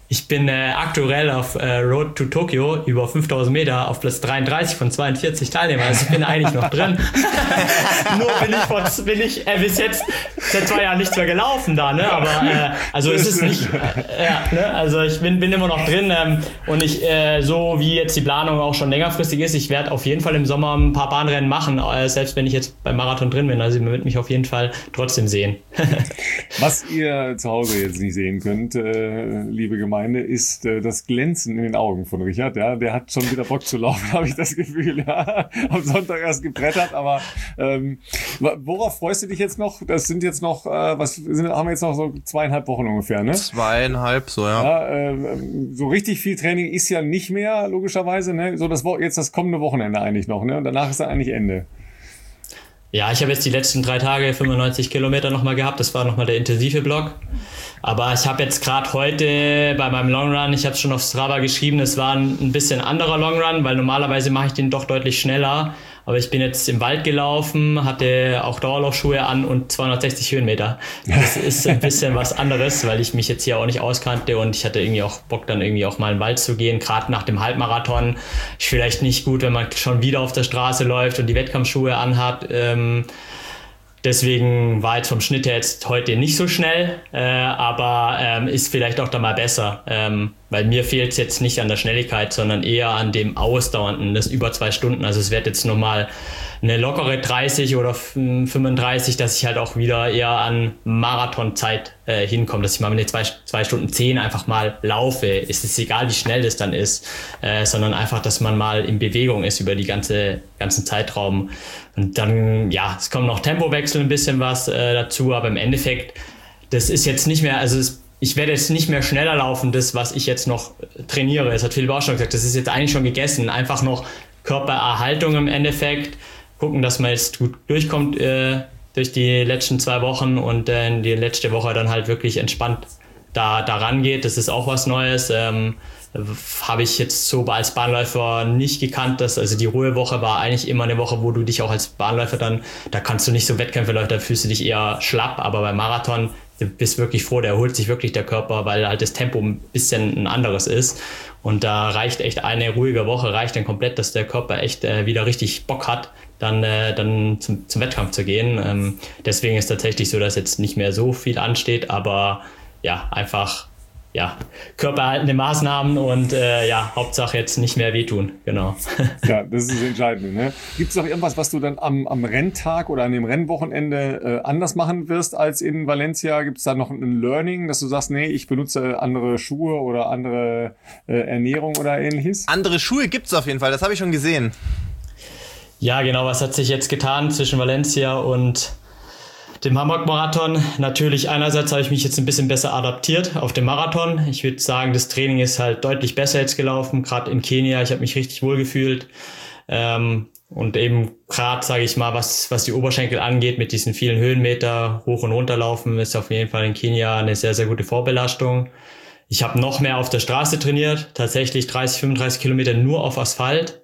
Ich bin aktuell auf Road to Tokyo über 5000 Meter auf Platz 33 von 42 Teilnehmern. Also ich bin eigentlich noch drin. Nur bin ich bis jetzt seit 2 Jahren nichts mehr gelaufen da, ne? Aber also es ist nicht, ne? Also ich bin immer noch drin und ich so wie jetzt die Planung auch schon längerfristig ist, ich werde auf jeden Fall im Sommer ein paar Bahnrennen machen, selbst wenn ich jetzt beim Marathon drin bin. Also ihr werdet mich auf jeden Fall trotzdem sehen. Was ihr zu Hause jetzt nicht sehen könnt, liebe Gemeinde, ist das Glänzen in den Augen von Richard. Ja, der hat schon wieder Bock zu laufen, habe ich das Gefühl. Ja, am Sonntag erst gebrettert, aber worauf freust du dich jetzt noch? Das sind jetzt noch, haben wir jetzt noch so 2,5 Wochen ungefähr, ne? 2,5, so, ja. So richtig viel Training ist ja nicht mehr, logischerweise, ne? So jetzt das kommende Wochenende eigentlich noch, ne? Und danach ist dann eigentlich Ende. Ja, ich habe jetzt die letzten 3 Tage 95 Kilometer nochmal gehabt. Das war nochmal der intensive Block. Aber ich habe jetzt gerade heute bei meinem Longrun, ich habe es schon auf Strava geschrieben, es war ein bisschen anderer Longrun, weil normalerweise mache ich den doch deutlich schneller. Aber ich bin jetzt im Wald gelaufen, hatte auch Dauerlaufschuhe an und 260 Höhenmeter. Das ist ein bisschen was anderes, weil ich mich jetzt hier auch nicht auskannte und ich hatte irgendwie auch Bock, dann irgendwie auch mal in den Wald zu gehen. Gerade nach dem Halbmarathon ist vielleicht nicht gut, wenn man schon wieder auf der Straße läuft und die Wettkampfschuhe anhat. Deswegen war jetzt vom Schnitt her jetzt heute nicht so schnell, aber ist vielleicht auch da mal besser, weil mir fehlt es jetzt nicht an der Schnelligkeit, sondern eher an dem Ausdauernden, das über 2 Stunden. Also es wird jetzt nochmal eine lockere 30 oder 35, dass ich halt auch wieder eher an Marathonzeit hinkomme, dass ich mal mit 2 Stunden 10 einfach mal laufe. Es ist egal, wie schnell das dann ist, sondern einfach, dass man mal in Bewegung ist über die ganzen Zeitraum. Und dann, ja, es kommt noch Tempowechsel ein bisschen was dazu, aber im Endeffekt, das ist jetzt nicht mehr, also ich werde jetzt nicht mehr schneller laufen, das, was ich jetzt noch trainiere. Das hat Philipp auch schon gesagt, das ist jetzt eigentlich schon gegessen. Einfach noch Körpererhaltung im Endeffekt, gucken, dass man jetzt gut durchkommt durch die letzten 2 Wochen und in die letzte Woche dann halt wirklich entspannt da rangeht. Das ist auch was Neues. Habe ich jetzt so als Bahnläufer nicht gekannt. Also die Ruhewoche war eigentlich immer eine Woche, wo du dich auch als Bahnläufer da kannst du nicht so Wettkämpfe laufen, da fühlst du dich eher schlapp, aber beim Marathon, du bist wirklich froh, da erholt sich wirklich der Körper, weil halt das Tempo ein bisschen ein anderes ist. Und da reicht echt eine ruhige Woche, reicht dann komplett, dass der Körper echt wieder richtig Bock hat, dann zum Wettkampf zu gehen. Deswegen ist tatsächlich so, dass jetzt nicht mehr so viel ansteht, aber ja, einfach körpererhaltende Maßnahmen und Hauptsache jetzt nicht mehr wehtun, genau. Ja, das ist das Entscheidende. Ne? Gibt es noch irgendwas, was du dann am Renntag oder an dem Rennwochenende anders machen wirst als in Valencia? Gibt es da noch ein Learning, dass du sagst, nee, ich benutze andere Schuhe oder andere Ernährung oder ähnliches? Andere Schuhe gibt's auf jeden Fall, das habe ich schon gesehen. Ja, genau, was hat sich jetzt getan zwischen Valencia und dem Hamburg-Marathon? Natürlich einerseits habe ich mich jetzt ein bisschen besser adaptiert auf den Marathon. Ich würde sagen, das Training ist halt deutlich besser jetzt gelaufen, gerade in Kenia. Ich habe mich richtig wohl gefühlt. Und eben gerade, sage ich mal, was die Oberschenkel angeht, mit diesen vielen Höhenmeter hoch und runter laufen, ist auf jeden Fall in Kenia eine sehr, sehr gute Vorbelastung. Ich habe noch mehr auf der Straße trainiert, tatsächlich 30, 35 Kilometer nur auf Asphalt.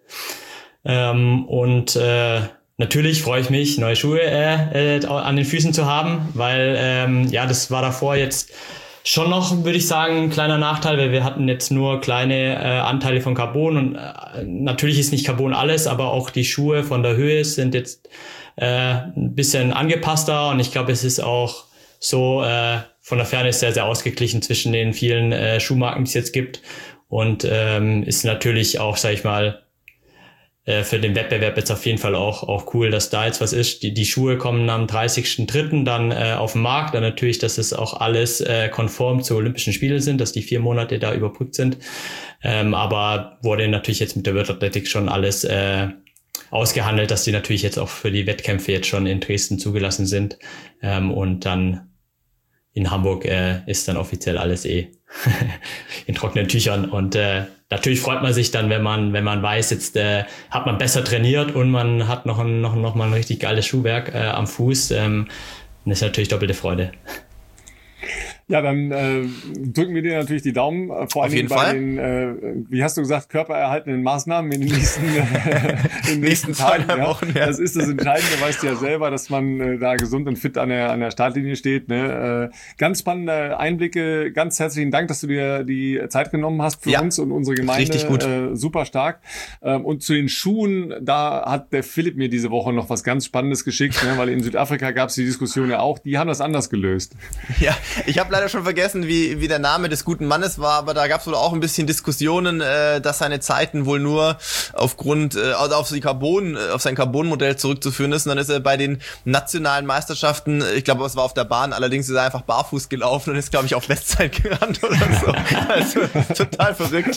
Natürlich freue ich mich, neue Schuhe an den Füßen zu haben, weil das war davor jetzt schon noch, würde ich sagen, ein kleiner Nachteil, weil wir hatten jetzt nur kleine Anteile von Carbon und natürlich ist nicht Carbon alles, aber auch die Schuhe von der Höhe sind jetzt ein bisschen angepasster und ich glaube, es ist auch so von der Ferne sehr, sehr ausgeglichen zwischen den vielen Schuhmarken, die es jetzt gibt und ist natürlich auch, sag ich mal, für den Wettbewerb jetzt auf jeden Fall auch cool, dass da jetzt was ist. Die Schuhe kommen am 30.03. dann auf den Markt. Dann natürlich, dass es auch alles konform zu Olympischen Spielen sind, dass die 4 Monate da überbrückt sind. Aber wurde natürlich jetzt mit der World Athletics schon alles ausgehandelt, dass die natürlich jetzt auch für die Wettkämpfe jetzt schon in Dresden zugelassen sind. Und dann in Hamburg ist dann offiziell alles in trockenen Tüchern und natürlich freut man sich dann, wenn man weiß, jetzt hat man besser trainiert und man hat noch mal ein richtig geiles Schuhwerk am Fuß. Das ist natürlich doppelte Freude. Ja, dann drücken wir dir natürlich die Daumen, vor allem bei den, wie hast du gesagt, körpererhaltenden Maßnahmen in den nächsten Tagen. Ja. Wochen, ja. Das ist das Entscheidende, weißt du ja selber, dass man da gesund und fit an der Startlinie steht. Ne? Ganz spannende Einblicke, ganz herzlichen Dank, dass du dir die Zeit genommen hast für uns und unsere Gemeinde. Richtig gut. Super stark. Und zu den Schuhen, da hat der Philipp mir diese Woche noch was ganz Spannendes geschickt, ne? Weil in Südafrika gab es die Diskussion ja auch, die haben das anders gelöst. Ja, ich habe leider schon vergessen, wie der Name des guten Mannes war, aber da gab es wohl auch ein bisschen Diskussionen, dass seine Zeiten wohl nur aufgrund auf sein Carbon-Modell zurückzuführen ist. Und dann ist er bei den nationalen Meisterschaften, ich glaube, es war auf der Bahn, allerdings ist er einfach barfuß gelaufen und ist, glaube ich, auf Westside gerannt oder so. Also total verrückt.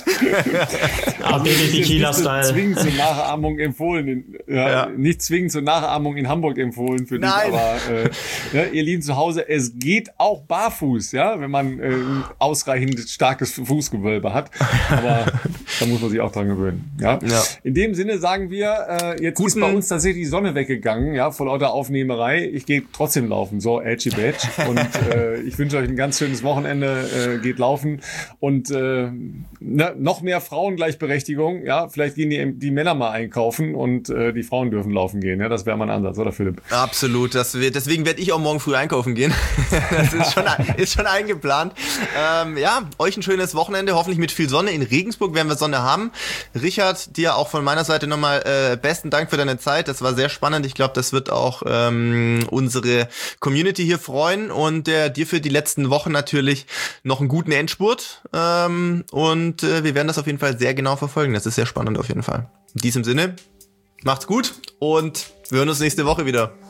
Nicht zwingend zur Nachahmung empfohlen. Nicht zwingend zur Nachahmung in Hamburg empfohlen für dich, aber ihr Lieben zu Hause, es geht auch barfuß, ja, wenn man ausreichend starkes Fußgewölbe hat. Aber da muss man sich auch dran gewöhnen. Ja? In dem Sinne sagen wir, jetzt ist bei uns tatsächlich die Sonne weggegangen, ja, vor lauter Aufnehmerei. Ich gehe trotzdem laufen, so edgy badge. Und ich wünsche euch ein ganz schönes Wochenende. Geht laufen. Und noch mehr Frauengleichberechtigung. Ja, vielleicht gehen die Männer mal einkaufen und die Frauen dürfen laufen gehen. Ja, das wäre mein Ansatz, oder Philipp? Absolut. Deswegen werde ich auch morgen früh einkaufen gehen. Das ist schon eingeplant. Euch ein schönes Wochenende, hoffentlich mit viel Sonne. In Regensburg werden wir Sonne haben. Richard, dir auch von meiner Seite nochmal besten Dank für deine Zeit. Das war sehr spannend. Ich glaube, das wird auch unsere Community hier freuen und dir für die letzten Wochen natürlich noch einen guten Endspurt. Und wir werden das auf jeden Fall sehr genau verfolgen. Das ist sehr spannend auf jeden Fall. In diesem Sinne, macht's gut und wir hören uns nächste Woche wieder.